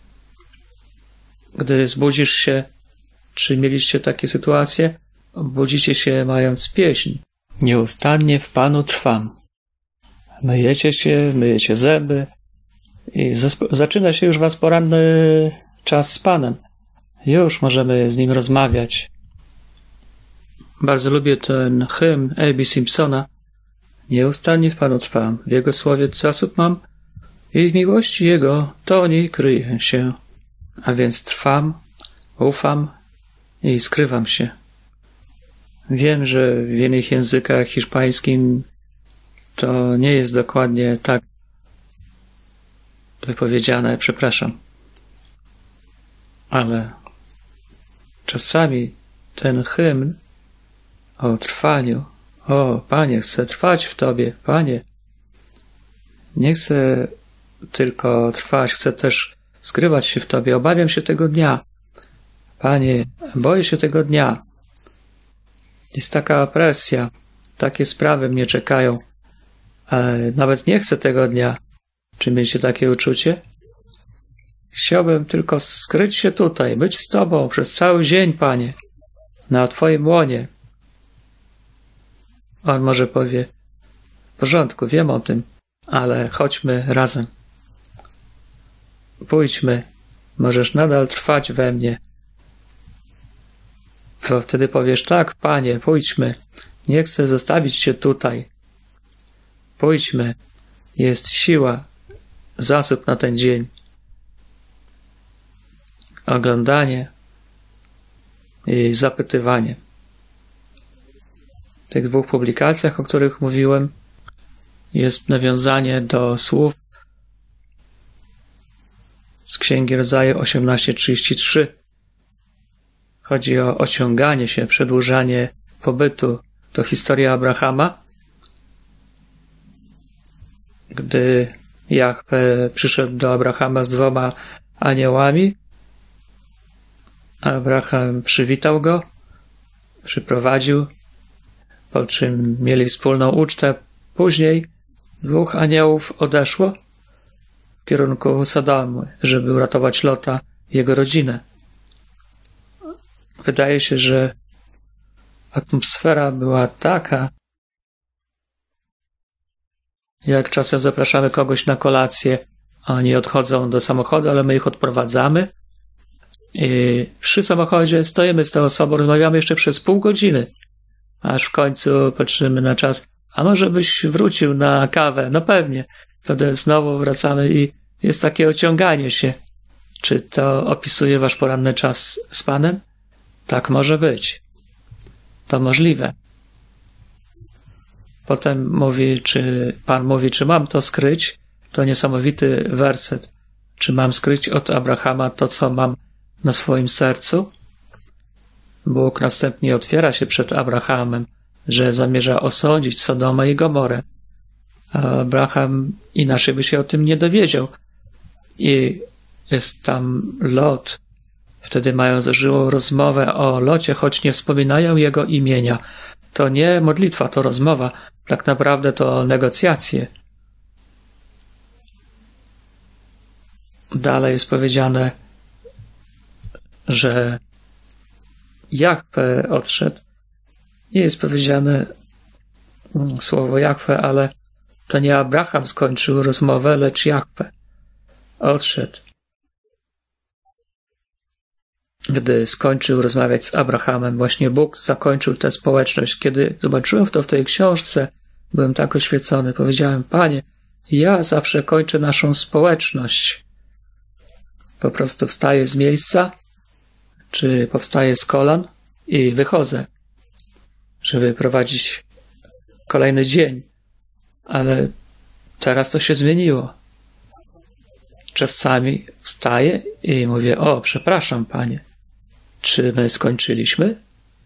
Gdy zbudzisz się, czy mieliście takie sytuacje? Budzicie się mając pieśń. Nieustannie w Panu trwam. Myjecie się, myjecie zęby i zaczyna się już was poranny czas z Panem. Już możemy z Nim rozmawiać. Bardzo lubię ten hymn A.B. Simpsona. Nieustannie w Panu trwam, w Jego słowie zasób mam i w miłości Jego to nie kryję się. A więc trwam, ufam i skrywam się. Wiem, że w innych językach hiszpańskim to nie jest dokładnie tak wypowiedziane, przepraszam. Ale czasami ten hymn o trwaniu, o Panie, chcę trwać w Tobie, Panie. Nie chcę tylko trwać, chcę też skrywać się w Tobie. Obawiam się tego dnia. Panie, boję się tego dnia. Jest taka presja, takie sprawy mnie czekają, ale nawet nie chcę tego dnia. Czy mieliście takie uczucie? Chciałbym tylko skryć się tutaj, być z Tobą przez cały dzień, Panie, na Twoim łonie. On może powie: w porządku, wiem o tym, ale chodźmy razem. Pójdźmy, możesz nadal trwać we mnie. To wtedy powiesz: tak, Panie, pójdźmy, nie chcę zostawić Cię tutaj. Pójdźmy, jest siła, zasób na ten dzień. Oglądanie i zapytywanie. W tych dwóch publikacjach, o których mówiłem, jest nawiązanie do słów z Księgi Rodzaju 18:33. Chodzi o ociąganie się, przedłużanie pobytu. To historia Abrahama, gdy Jahwe przyszedł do Abrahama z 2 aniołami. Abraham przywitał go, przyprowadził, po czym mieli wspólną ucztę. Później 2 aniołów odeszło w kierunku Sodomy, żeby uratować Lota i jego rodzinę. Wydaje się, że atmosfera była taka, jak czasem zapraszamy kogoś na kolację, oni odchodzą do samochodu, ale my ich odprowadzamy i przy samochodzie stoimy z tą osobą, rozmawiamy jeszcze przez pół godziny, aż w końcu patrzymy na czas: a może byś wrócił na kawę? No pewnie. Wtedy znowu wracamy i jest takie ociąganie się. Czy to opisuje wasz poranny czas z Panem? Tak może być. To możliwe. Potem Pan mówi, czy mam to skryć? To niesamowity werset. Czy mam skryć od Abrahama to, co mam na swoim sercu? Bóg następnie otwiera się przed Abrahamem, że zamierza osądzić Sodomę i Gomorę. A Abraham inaczej by się o tym nie dowiedział. I jest tam Lot. Wtedy mają zażyłą rozmowę o Locie, choć nie wspominają jego imienia. To nie modlitwa, to rozmowa. Tak naprawdę to negocjacje. Dalej jest powiedziane, że Jahwe odszedł. Nie jest powiedziane słowo Jahwe, ale to nie Abraham skończył rozmowę, lecz Jahwe odszedł. Gdy skończył rozmawiać z Abrahamem, właśnie Bóg zakończył tę społeczność. Kiedy zobaczyłem to w tej książce, byłem tak oświecony. Powiedziałem, Panie, ja zawsze kończę naszą społeczność. Po prostu wstaję z miejsca, czy powstaję z kolan i wychodzę, żeby prowadzić kolejny dzień. Ale teraz to się zmieniło. Czasami wstaję i mówię, o, przepraszam, Panie, czy my skończyliśmy?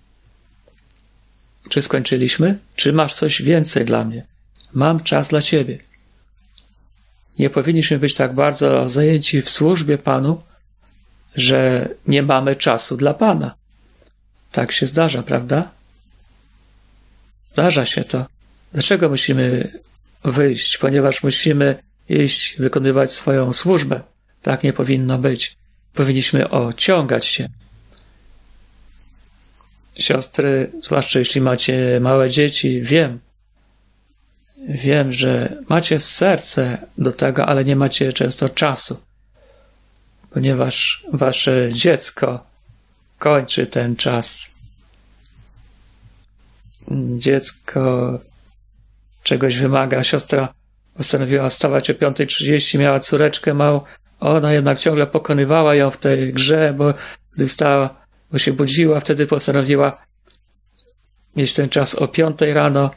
Czy skończyliśmy? Czy masz coś więcej dla mnie? Mam czas dla Ciebie. Nie powinniśmy być tak bardzo zajęci w służbie Panu, że nie mamy czasu dla Pana. Tak się zdarza, prawda? Zdarza się to. Dlaczego musimy wyjść? Ponieważ musimy iść, wykonywać swoją służbę. Tak nie powinno być. Powinniśmy ociągać się. Siostry, zwłaszcza jeśli macie małe dzieci, wiem, że macie serce do tego, ale nie macie często czasu, ponieważ wasze dziecko kończy ten czas. Dziecko czegoś wymaga. Siostra postanowiła wstawać o 5:30, miała córeczkę małą. Ona jednak ciągle pokonywała ją w tej grze, bo gdy wstała, bo się budziła, wtedy postanowiła mieć ten czas o 5 rano.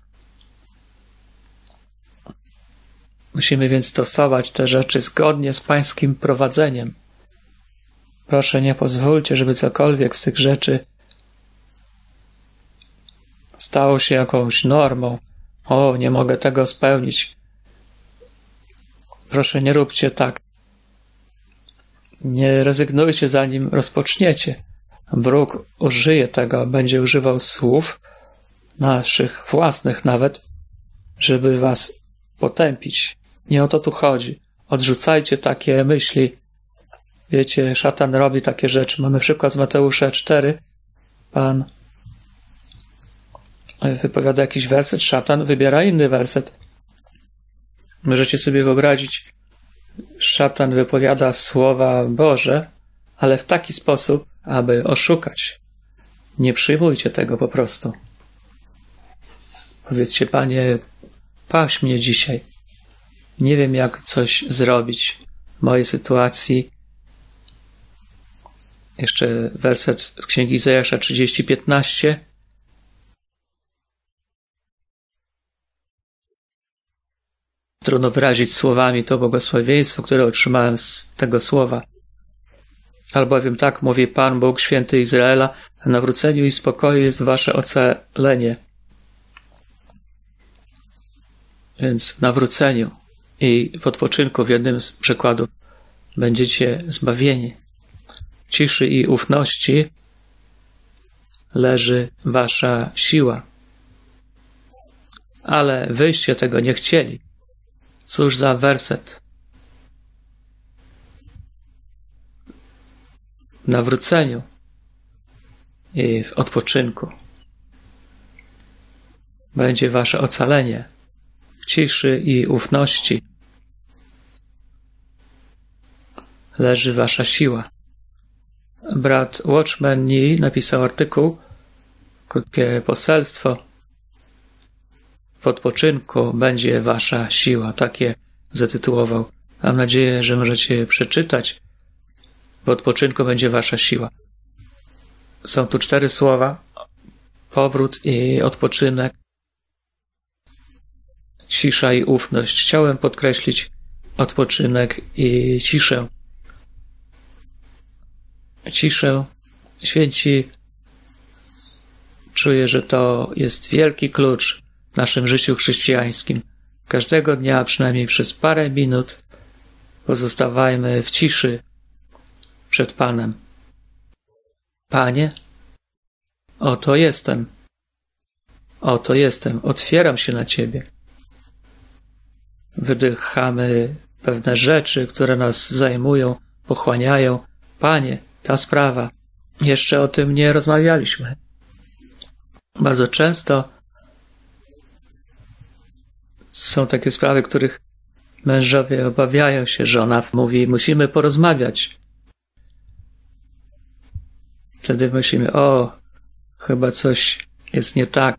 Musimy więc stosować te rzeczy zgodnie z pańskim prowadzeniem. Proszę, nie pozwólcie, żeby cokolwiek z tych rzeczy stało się jakąś normą. O, nie mogę tego spełnić. Proszę, nie róbcie tak. Nie rezygnujcie, zanim rozpoczniecie. Bóg użyje tego, będzie używał słów, naszych własnych nawet, żeby was potępić. Nie o to tu chodzi. Odrzucajcie takie myśli. Wiecie, szatan robi takie rzeczy. Mamy przykład z Mateusza 4. Pan wypowiada jakiś werset, szatan wybiera inny werset. Możecie sobie wyobrazić, szatan wypowiada słowa Boże, ale w taki sposób, aby oszukać. Nie przyjmujcie tego po prostu. Powiedzcie, Panie, paś mnie dzisiaj. Nie wiem, jak coś zrobić w mojej sytuacji. Jeszcze werset z Księgi Izajasza 30:15. Trudno wyrazić słowami to błogosławieństwo, które otrzymałem z tego słowa. Albowiem tak mówi Pan Bóg Święty Izraela, w nawróceniu i spokoju jest wasze ocalenie. Więc w nawróceniu i w odpoczynku w jednym z przykładów będziecie zbawieni. W ciszy i ufności leży wasza siła. Ale wyście tego nie chcieli. Cóż za werset. W nawróceniu i w odpoczynku będzie wasze ocalenie. W ciszy i ufności leży wasza siła. Brat Watchman Nee napisał artykuł, krótkie poselstwo. W odpoczynku będzie wasza siła. Takie zatytułował. Mam nadzieję, że możecie przeczytać. W odpoczynku będzie wasza siła. Są tu 4 słowa. Powrót i odpoczynek. Cisza i ufność. Chciałem podkreślić odpoczynek i ciszę. Ciszę. Święci Czuję, że to jest wielki klucz w naszym życiu chrześcijańskim. Każdego dnia, przynajmniej przez parę minut, pozostawajmy w ciszy przed Panem. Panie, oto jestem. Oto jestem. Otwieram się na Ciebie. Wydychamy pewne rzeczy, które nas zajmują, pochłaniają. Panie, ta sprawa. Jeszcze o tym nie rozmawialiśmy. Bardzo często są takie sprawy, których mężowie obawiają się. Żona mówi, musimy porozmawiać. Wtedy myślimy, chyba coś jest nie tak.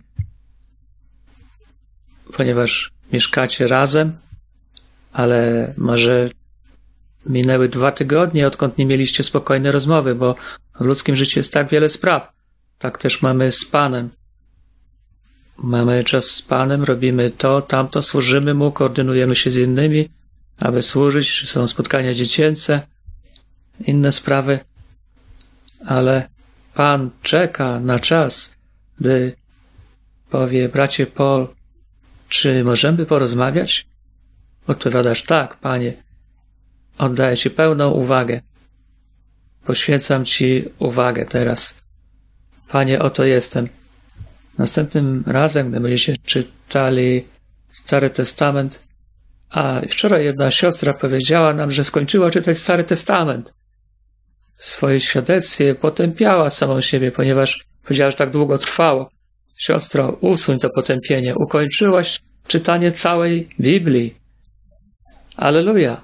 Ponieważ mieszkacie razem, ale może minęły 2 tygodnie, odkąd nie mieliście spokojnej rozmowy, bo w ludzkim życiu jest tak wiele spraw. Tak też mamy z Panem. Mamy czas z Panem, robimy to, tamto, służymy Mu, koordynujemy się z innymi, aby służyć. Są spotkania dziecięce, inne sprawy, ale Pan czeka na czas, gdy powie, bracie Paul, czy możemy porozmawiać? Odpowiadasz, tak, Panie. Oddaję Ci pełną uwagę. Poświęcam Ci uwagę teraz. Panie, oto jestem. Następnym razem, gdy będziecie czytali Stary Testament, a wczoraj jedna siostra powiedziała nam, że skończyła czytać Stary Testament. W swojej świadectwie potępiała samą siebie, ponieważ powiedziała, że tak długo trwało. Siostro, usuń to potępienie. Ukończyłaś czytanie całej Biblii. Alleluja.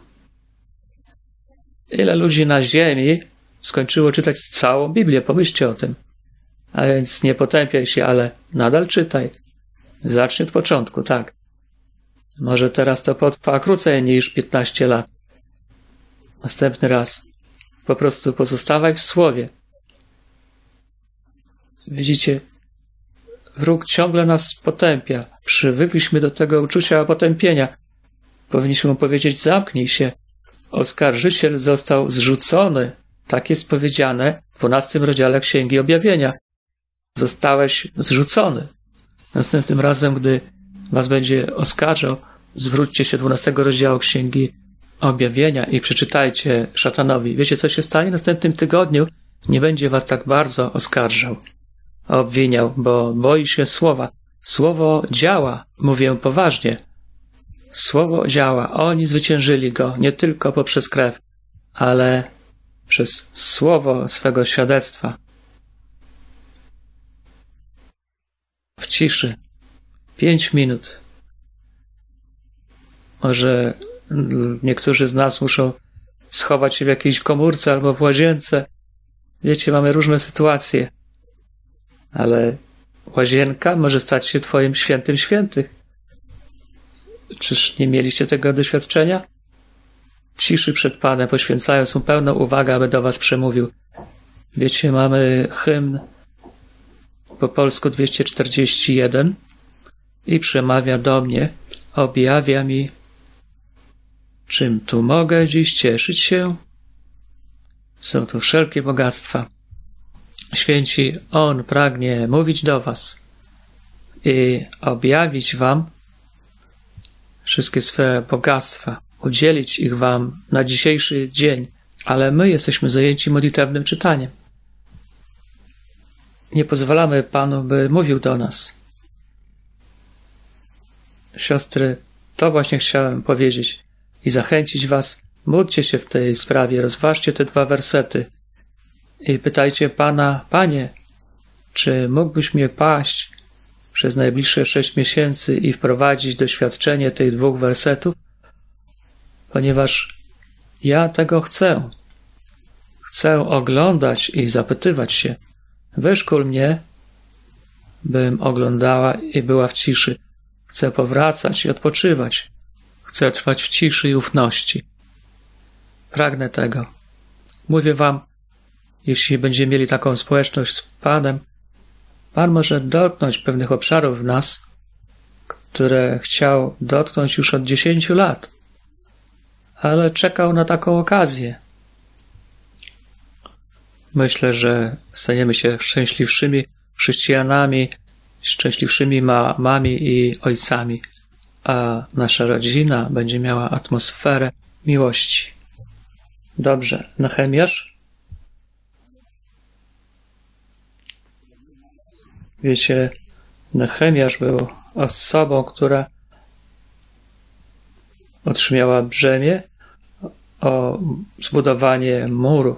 Ile ludzi na ziemi skończyło czytać całą Biblię? Pomyślcie o tym. A więc nie potępiaj się, ale nadal czytaj. Zacznij od początku, tak. Może teraz to potrwa krócej niż 15 lat. Następny raz. Po prostu pozostawaj w Słowie. Widzicie, wróg ciągle nas potępia. Przywykliśmy do tego uczucia potępienia. Powinniśmy mu powiedzieć, zamknij się. Oskarżyciel został zrzucony. Tak jest powiedziane w 12 rozdziale Księgi Objawienia. Zostałeś zrzucony. Następnym razem, gdy was będzie oskarżał, zwróćcie się do 12 rozdziału Księgi Objawienia i przeczytajcie szatanowi. Wiecie, co się stanie? W następnym tygodniu nie będzie was tak bardzo oskarżał, obwiniał, bo boi się słowa. Słowo działa, mówię poważnie. Słowo działa. Oni zwyciężyli go nie tylko poprzez krew, ale przez słowo swego świadectwa. W ciszy. 5 minut. Może niektórzy z nas muszą schować się w jakiejś komórce albo w łazience. Wiecie, mamy różne sytuacje. Ale łazienka może stać się twoim świętym świętych. Czyż nie mieliście tego doświadczenia? Ciszy przed Panem, poświęcając Mu pełną uwagę, aby do was przemówił. Wiecie, mamy hymn po polsku 241 i przemawia do mnie, objawia mi, czym tu mogę dziś cieszyć się. Są tu wszelkie bogactwa. Święci, On pragnie mówić do was i objawić wam wszystkie swe bogactwa, udzielić ich wam na dzisiejszy dzień, ale my jesteśmy zajęci modlitewnym czytaniem. Nie pozwalamy Panu, by mówił do nas. Siostry, to właśnie chciałem powiedzieć i zachęcić was. Módlcie się w tej sprawie, rozważcie te 2 wersety i pytajcie Pana, Panie, czy mógłbyś mnie paść przez najbliższe 6 miesięcy i wprowadzić doświadczenie tych 2 wersetów? Ponieważ ja tego chcę. Chcę oglądać i zapytywać się. Wyszkól mnie, bym oglądała i była w ciszy. Chcę powracać i odpoczywać. Chcę trwać w ciszy i ufności. Pragnę tego. Mówię wam, jeśli będziemy mieli taką społeczność z Panem, Pan może dotknąć pewnych obszarów w nas, które chciał dotknąć już od 10 lat, ale czekał na taką okazję. Myślę, że staniemy się szczęśliwszymi chrześcijanami, szczęśliwszymi mamami i ojcami, a nasza rodzina będzie miała atmosferę miłości. Dobrze, Nehemiasz? Wiecie, Nehemiasz był osobą, która otrzymała brzemię o zbudowanie muru.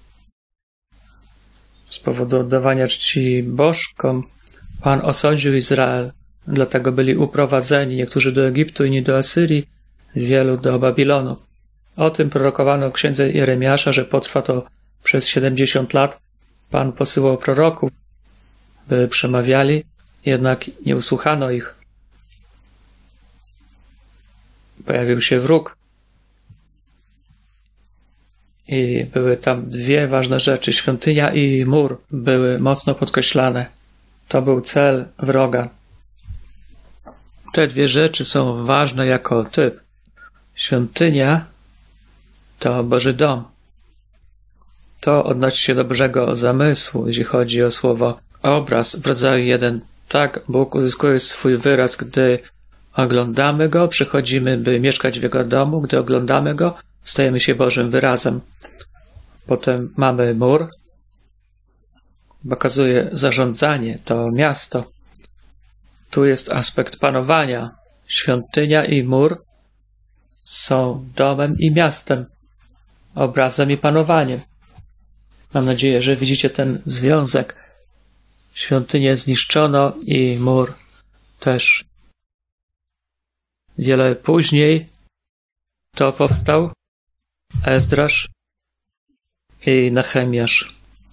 Z powodu oddawania czci bożkom Pan osądził Izrael, dlatego byli uprowadzeni, niektórzy do Egiptu, inni do Asyrii, wielu do Babilonu. O tym prorokowano w księdze Jeremiasza, że potrwa to przez 70 lat. Pan posyłał proroków, by przemawiali, jednak nie usłuchano ich. Pojawił się wróg. I były tam dwie ważne rzeczy. Świątynia i mur były mocno podkreślane. To był cel wroga. Te dwie rzeczy są ważne jako typ. Świątynia to Boży dom. To odnosi się do Bożego zamysłu, jeśli chodzi o słowo obraz w rodzaju 1. Tak Bóg uzyskuje swój wyraz, gdy oglądamy Go, przychodzimy, by mieszkać w Jego domu. Gdy oglądamy Go, stajemy się Bożym wyrazem. Potem mamy mur. Pokazuje zarządzanie, to miasto. Tu jest aspekt panowania. Świątynia i mur są domem i miastem, obrazem i panowaniem. Mam nadzieję, że widzicie ten związek. Świątynię zniszczono i mur też. Wiele później to powstał Ezdrasz i Nehemiasz.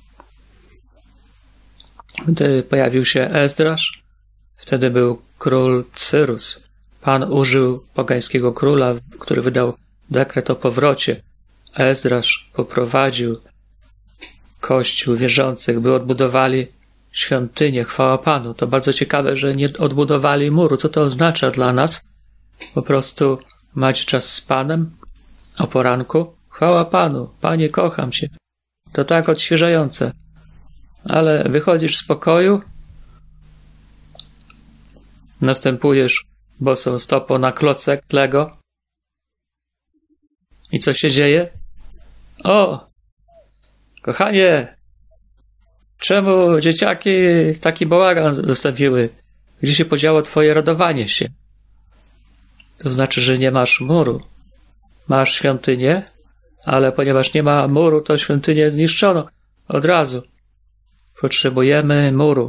Gdy pojawił się Ezdrasz, wtedy był król Cyrus. Pan użył pogańskiego króla, który wydał dekret o powrocie. Ezdrasz poprowadził Kościół wierzących, by odbudowali świątynię. Chwała Panu. To bardzo ciekawe, że nie odbudowali muru. Co to oznacza dla nas? Po prostu macie czas z Panem o poranku. Chwała Panu. Panie, kocham Cię. To tak odświeżające. Ale wychodzisz z pokoju, następujesz bosą stopą na klocek Lego i co się dzieje? O! Kochanie! Czemu dzieciaki taki bałagan zostawiły? Gdzie się podziało twoje radowanie się? To znaczy, że nie masz muru. Masz świątynię, ale ponieważ nie ma muru, to świątynię zniszczono od razu. Potrzebujemy muru.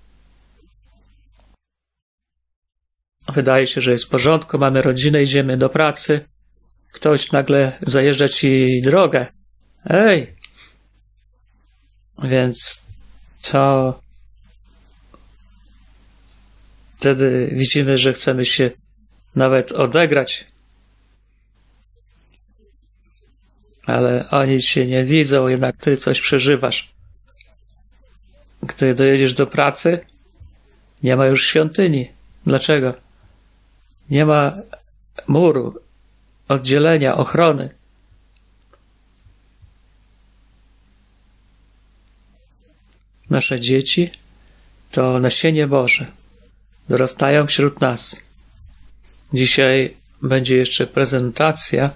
Wydaje się, że jest w porządku, mamy rodzinę, idziemy do pracy. Ktoś nagle zajeżdża ci drogę. Ej! Więc to wtedy widzimy, że chcemy się nawet odegrać. Ale oni cię nie widzą, jednak ty coś przeżywasz. Gdy dojedziesz do pracy, nie ma już świątyni. Dlaczego? Nie ma muru, oddzielenia, ochrony. Nasze dzieci to nasienie Boże. Dorastają wśród nas. Dzisiaj będzie jeszcze prezentacja,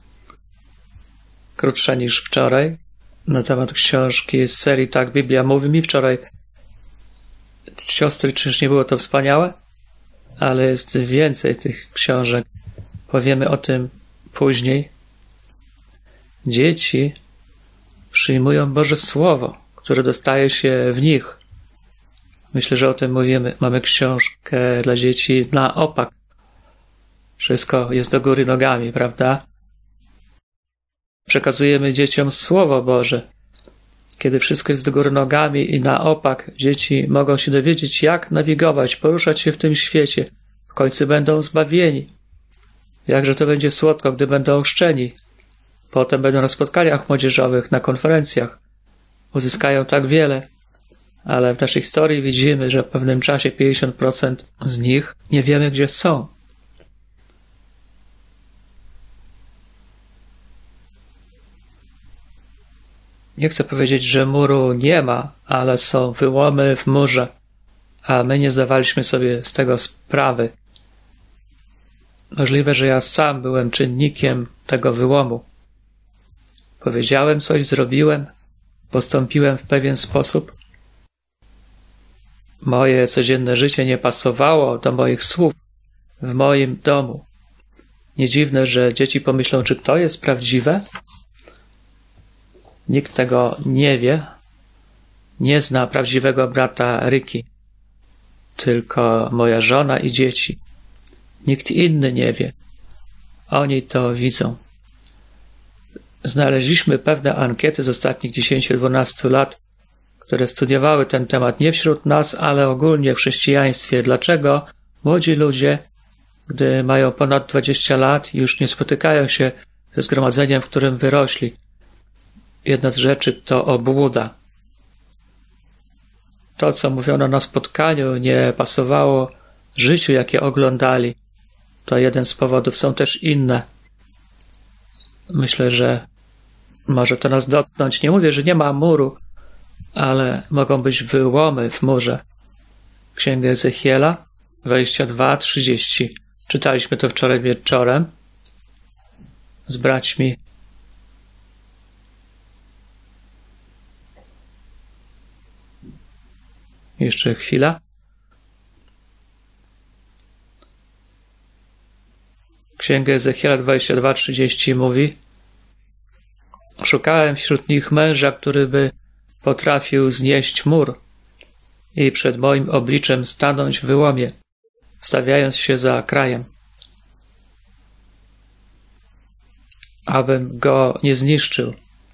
krótsza niż wczoraj, na temat książki z serii Tak Biblia mówi mi. Wczoraj siostry, czyż nie było to wspaniałe? Ale jest więcej tych książek. Powiemy o tym później. Dzieci przyjmują Boże Słowo, które dostaje się w nich. Myślę, że o tym mówimy. Mamy książkę dla dzieci na opak. Wszystko jest do góry nogami, prawda? Przekazujemy dzieciom Słowo Boże. Kiedy wszystko jest do góry nogami i na opak, dzieci mogą się dowiedzieć, jak nawigować, poruszać się w tym świecie. W końcu będą zbawieni. Jakże to będzie słodko, gdy będą ochrzczeni. Potem będą na spotkaniach młodzieżowych, na konferencjach. Uzyskają tak wiele. Ale w naszej historii widzimy, że w pewnym czasie 50% z nich nie wiemy, gdzie są. Nie chcę powiedzieć, że muru nie ma, ale są wyłomy w murze, a my nie zdawaliśmy sobie z tego sprawy. Możliwe, że ja sam byłem czynnikiem tego wyłomu. Powiedziałem coś, zrobiłem, postąpiłem w pewien sposób. Moje codzienne życie nie pasowało do moich słów w moim domu. Nie dziwne, że dzieci pomyślą, czy to jest prawdziwe? Nikt tego nie wie. Nie zna prawdziwego brata Ricky. Tylko moja żona i dzieci. Nikt inny nie wie. Oni to widzą. Znaleźliśmy pewne ankiety z ostatnich 10-12 lat, które studiowały ten temat nie wśród nas, ale ogólnie w chrześcijaństwie. Dlaczego młodzi ludzie, gdy mają ponad 20 lat, już nie spotykają się ze zgromadzeniem, w którym wyrośli? Jedna z rzeczy to obłuda. To, co mówiono na spotkaniu, nie pasowało życiu, jakie oglądali. To jeden z powodów. Są też inne. Myślę, że może to nas dotknąć. Nie mówię, że nie ma muru, ale mogą być wyłomy w murze. Księgę Ezechiela 22:30. Czytaliśmy to wczoraj wieczorem z braćmi. Jeszcze chwila. Księga Ezechiela 22:30 mówi: szukałem wśród nich męża, który by potrafił znieść mur i przed moim obliczem stanąć w wyłomie, stawiając się za krajem, abym go nie zniszczył.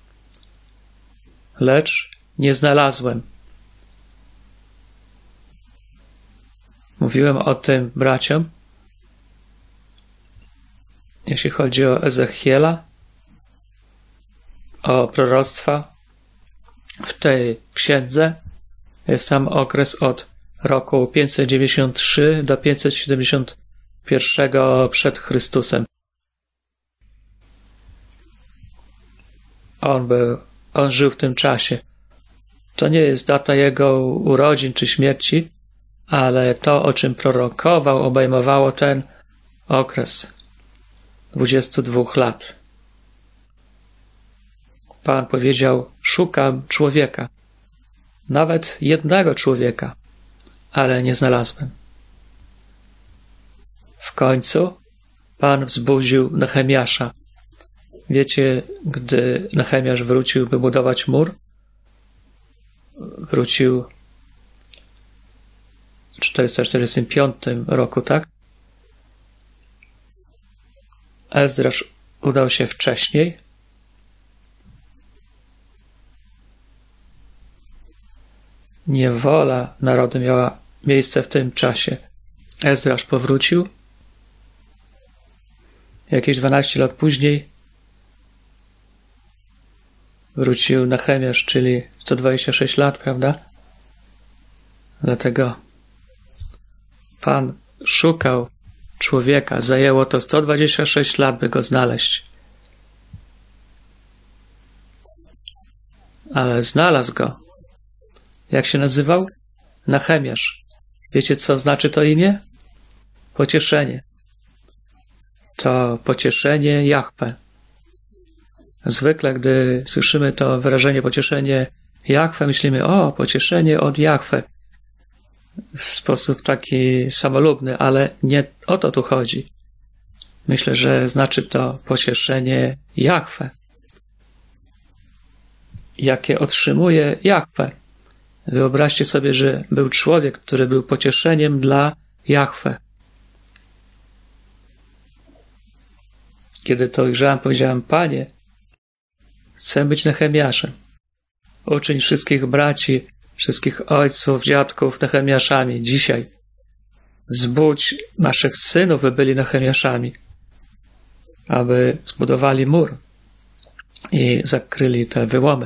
Lecz nie znalazłem. Mówiłem o tym braciom. Jeśli chodzi o Ezechiela, o proroctwa w tej księdze, jest tam okres od roku 593 do 571 przed Chrystusem. On żył w tym czasie. To nie jest data jego urodzin czy śmierci, ale to, o czym prorokował, obejmowało ten okres 22 lat. Pan powiedział: szukam człowieka, nawet jednego człowieka, ale nie znalazłem. W końcu Pan wzbudził Nehemiasza. Wiecie, gdy Nehemiasz wrócił, by budować mur, wrócił w 445 roku, tak? Ezdrasz udał się wcześniej. Niewola narodu miała miejsce w tym czasie. Ezdrasz powrócił. Jakieś 12 lat później wrócił Nehemiasz, czyli 126 lat, prawda? Dlatego Pan szukał człowieka. Zajęło to 126 lat, by go znaleźć. Ale znalazł go. Jak się nazywał? Nehemiasz. Wiecie, co znaczy to imię? Pocieszenie. To pocieszenie Jahwe. Zwykle, gdy słyszymy to wyrażenie pocieszenie Jahwe, myślimy: o, pocieszenie od Jahwe. W sposób taki samolubny, ale nie o to tu chodzi. Myślę, że znaczy to pocieszenie Jahwe, jakie otrzymuje Jahwe. Wyobraźcie sobie, że był człowiek, który był pocieszeniem dla Jahwe. Kiedy to ujrzałem, powiedziałem: Panie, chcę być Nehemiaszem. Uczyń wszystkich braci, wszystkich ojców, dziadków Nehemiaszami dzisiaj. Zbudź naszych synów, by byli Nehemiaszami, aby zbudowali mur i zakryli te wyłomy.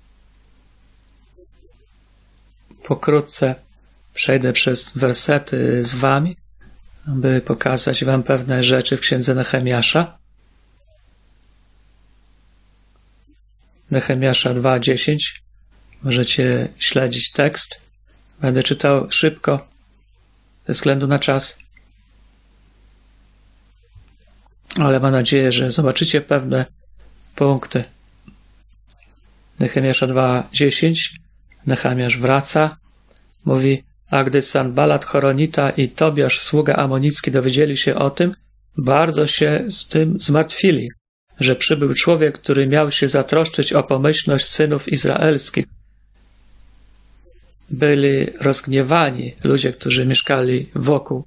Pokrótce przejdę przez wersety z wami, aby pokazać wam pewne rzeczy w księdze Nehemiasza. Nehemiasza 2:10. Możecie śledzić tekst. Będę czytał szybko, ze względu na czas. Ale mam nadzieję, że zobaczycie pewne punkty. Nehemiasza 2:10. Nehemiasz wraca. Mówi: a gdy Sanbalat Horonita i Tobiasz, sługa amonicki, dowiedzieli się o tym, bardzo się z tym zmartwili, że przybył człowiek, który miał się zatroszczyć o pomyślność synów izraelskich. Byli rozgniewani ludzie, którzy mieszkali wokół.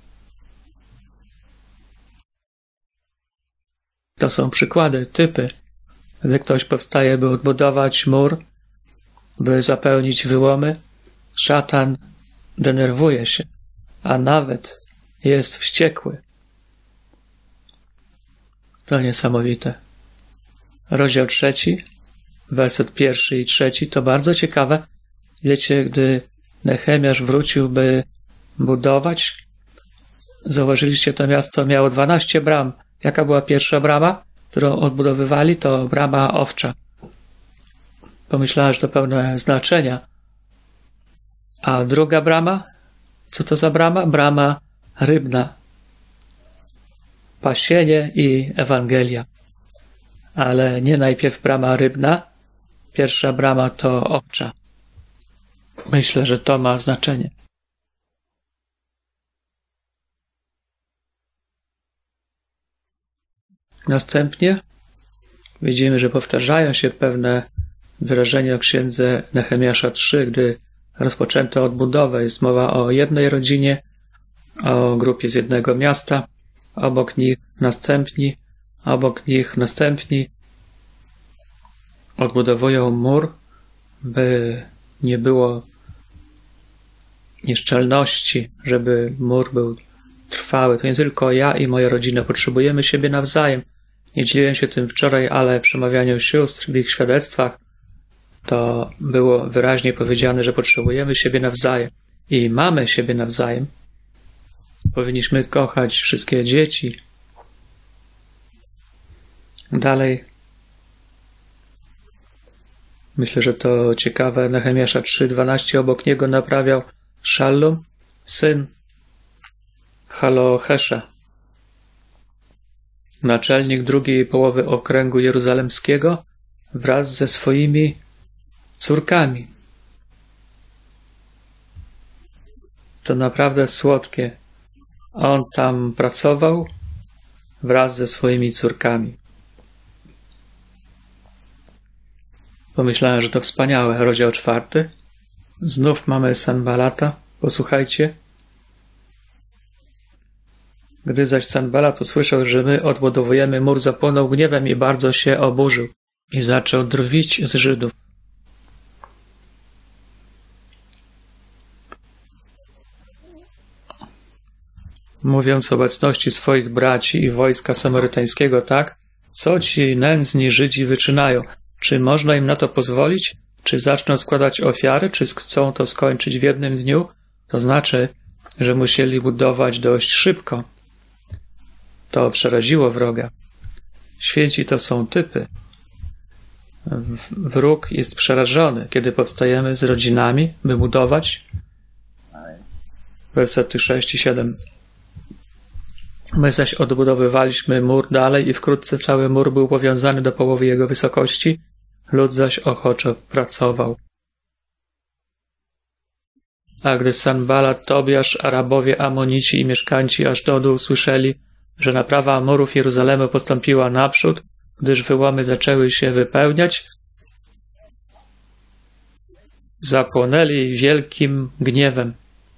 To są przykłady, typy. Gdy ktoś powstaje, by odbudować mur, by zapełnić wyłomy, szatan denerwuje się, a nawet jest wściekły. To niesamowite. Rozdział 3, werset 1 i 3 to bardzo ciekawe. Wiecie, gdy Nehemiasz wrócił, by budować, zauważyliście, to miasto miało 12 bram. Jaka była pierwsza brama, którą odbudowywali? To brama owcza. Pomyślałem, że to pełne znaczenia. A druga brama? Co to za brama? Brama rybna. Pasienie i Ewangelia. Ale nie najpierw brama rybna. Pierwsza brama to owcza. Myślę, że to ma znaczenie. Następnie widzimy, że powtarzają się pewne wyrażenia w księdze Nehemiasza 3, gdy rozpoczęto odbudowę. Jest mowa o jednej rodzinie, o grupie z jednego miasta, obok nich następni odbudowują mur, by nie było nieszczelności, żeby mur był trwały. To nie tylko ja i moja rodzina potrzebujemy siebie nawzajem. Nie dzieliłem się tym wczoraj, ale w przemawianiu sióstr, w ich świadectwach to było wyraźnie powiedziane, że potrzebujemy siebie nawzajem i mamy siebie nawzajem. Powinniśmy kochać wszystkie dzieci. Dalej. Myślę, że to ciekawe. Nehemiasza 3:12 obok niego naprawiał Szallum, syn Halochesza, naczelnik drugiej połowy okręgu jeruzalemskiego, wraz ze swoimi córkami. To naprawdę słodkie. On tam pracował wraz ze swoimi córkami. Pomyślałem, że to wspaniałe. Rozdział 4. Znów mamy Sanbalata. Posłuchajcie. Gdy zaś Sanbalat usłyszał, że my odbudowujemy mur, zapłonął gniewem i bardzo się oburzył i zaczął drwić z Żydów. Mówiąc o obecności swoich braci i wojska samarytańskiego tak, co ci nędzni Żydzi wyczynają? Czy można im na to pozwolić? Czy zaczną składać ofiary? Czy chcą to skończyć w jednym dniu? To znaczy, że musieli budować dość szybko. To przeraziło wroga. Święci to są typy. Wróg jest przerażony, kiedy powstajemy z rodzinami, by budować. Wersety 6 i 7. My zaś odbudowywaliśmy mur dalej i wkrótce cały mur był powiązany do połowy jego wysokości. Lud zaś ochoczo pracował. A gdy Sanbalat, Tobiasz, Arabowie, Amonici i mieszkańcy Aszdodu usłyszeli, że naprawa murów Jeruzalemu postąpiła naprzód, gdyż wyłomy zaczęły się wypełniać, zapłonęli wielkim gniewem.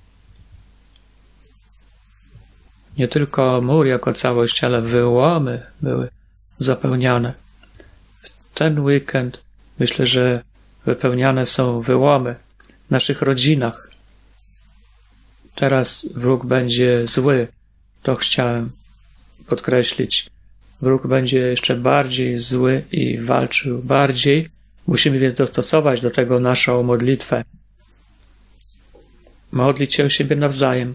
Nie tylko mur jako całość, ale wyłomy były zapełniane. W ten weekend myślę, że wypełniane są wyłomy w naszych rodzinach. Teraz wróg będzie zły. To chciałem podkreślić. Wróg będzie jeszcze bardziej zły i walczył bardziej. Musimy więc dostosować do tego naszą modlitwę. Modlić się o siebie nawzajem.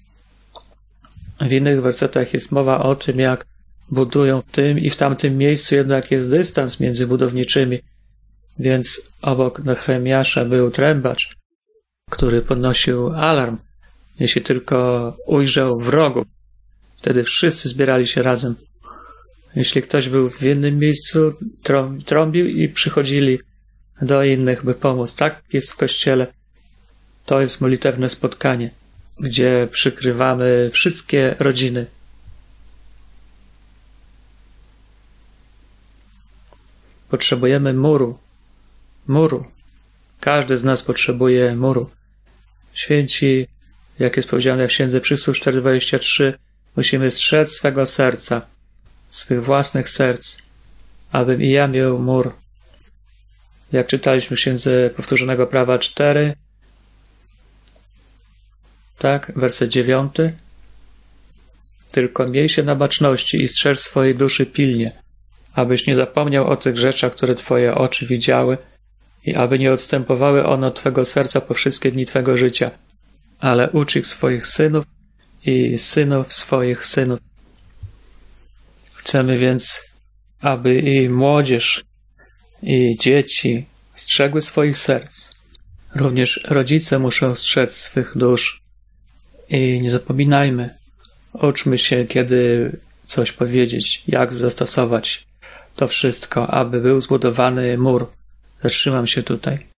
W innych wersetach jest mowa o tym, jak budują w tym i w tamtym miejscu, jednak jest dystans między budowniczymi. Więc obok Nehemiasza był trębacz, który podnosił alarm, jeśli tylko ujrzał wrogów. Wtedy wszyscy zbierali się razem. Jeśli ktoś był w innym miejscu, trąbił i przychodzili do innych, by pomóc. Tak jest w Kościele. To jest modlitewne spotkanie, gdzie przykrywamy wszystkie rodziny. Potrzebujemy muru. Muru. Każdy z nas potrzebuje muru. Święci, jak jest powiedziane w Księdze Przysług 4:23, musimy strzec swego serca, swych własnych serc, abym i ja miał mur. Jak czytaliśmy w Księdze Powtórzonego Prawa 4, tak, werset 9. Tylko miej się na baczności i strzeż swojej duszy pilnie, abyś nie zapomniał o tych rzeczach, które twoje oczy widziały i aby nie odstępowały one od twego serca po wszystkie dni twego życia, ale ucz ich swoich synów i synów swoich synów. Chcemy więc, aby i młodzież, i dzieci strzegły swoich serc. Również rodzice muszą strzec swych dusz. I nie zapominajmy, uczmy się, kiedy coś powiedzieć, jak zastosować to wszystko, aby był zbudowany mur. Zatrzymam się tutaj.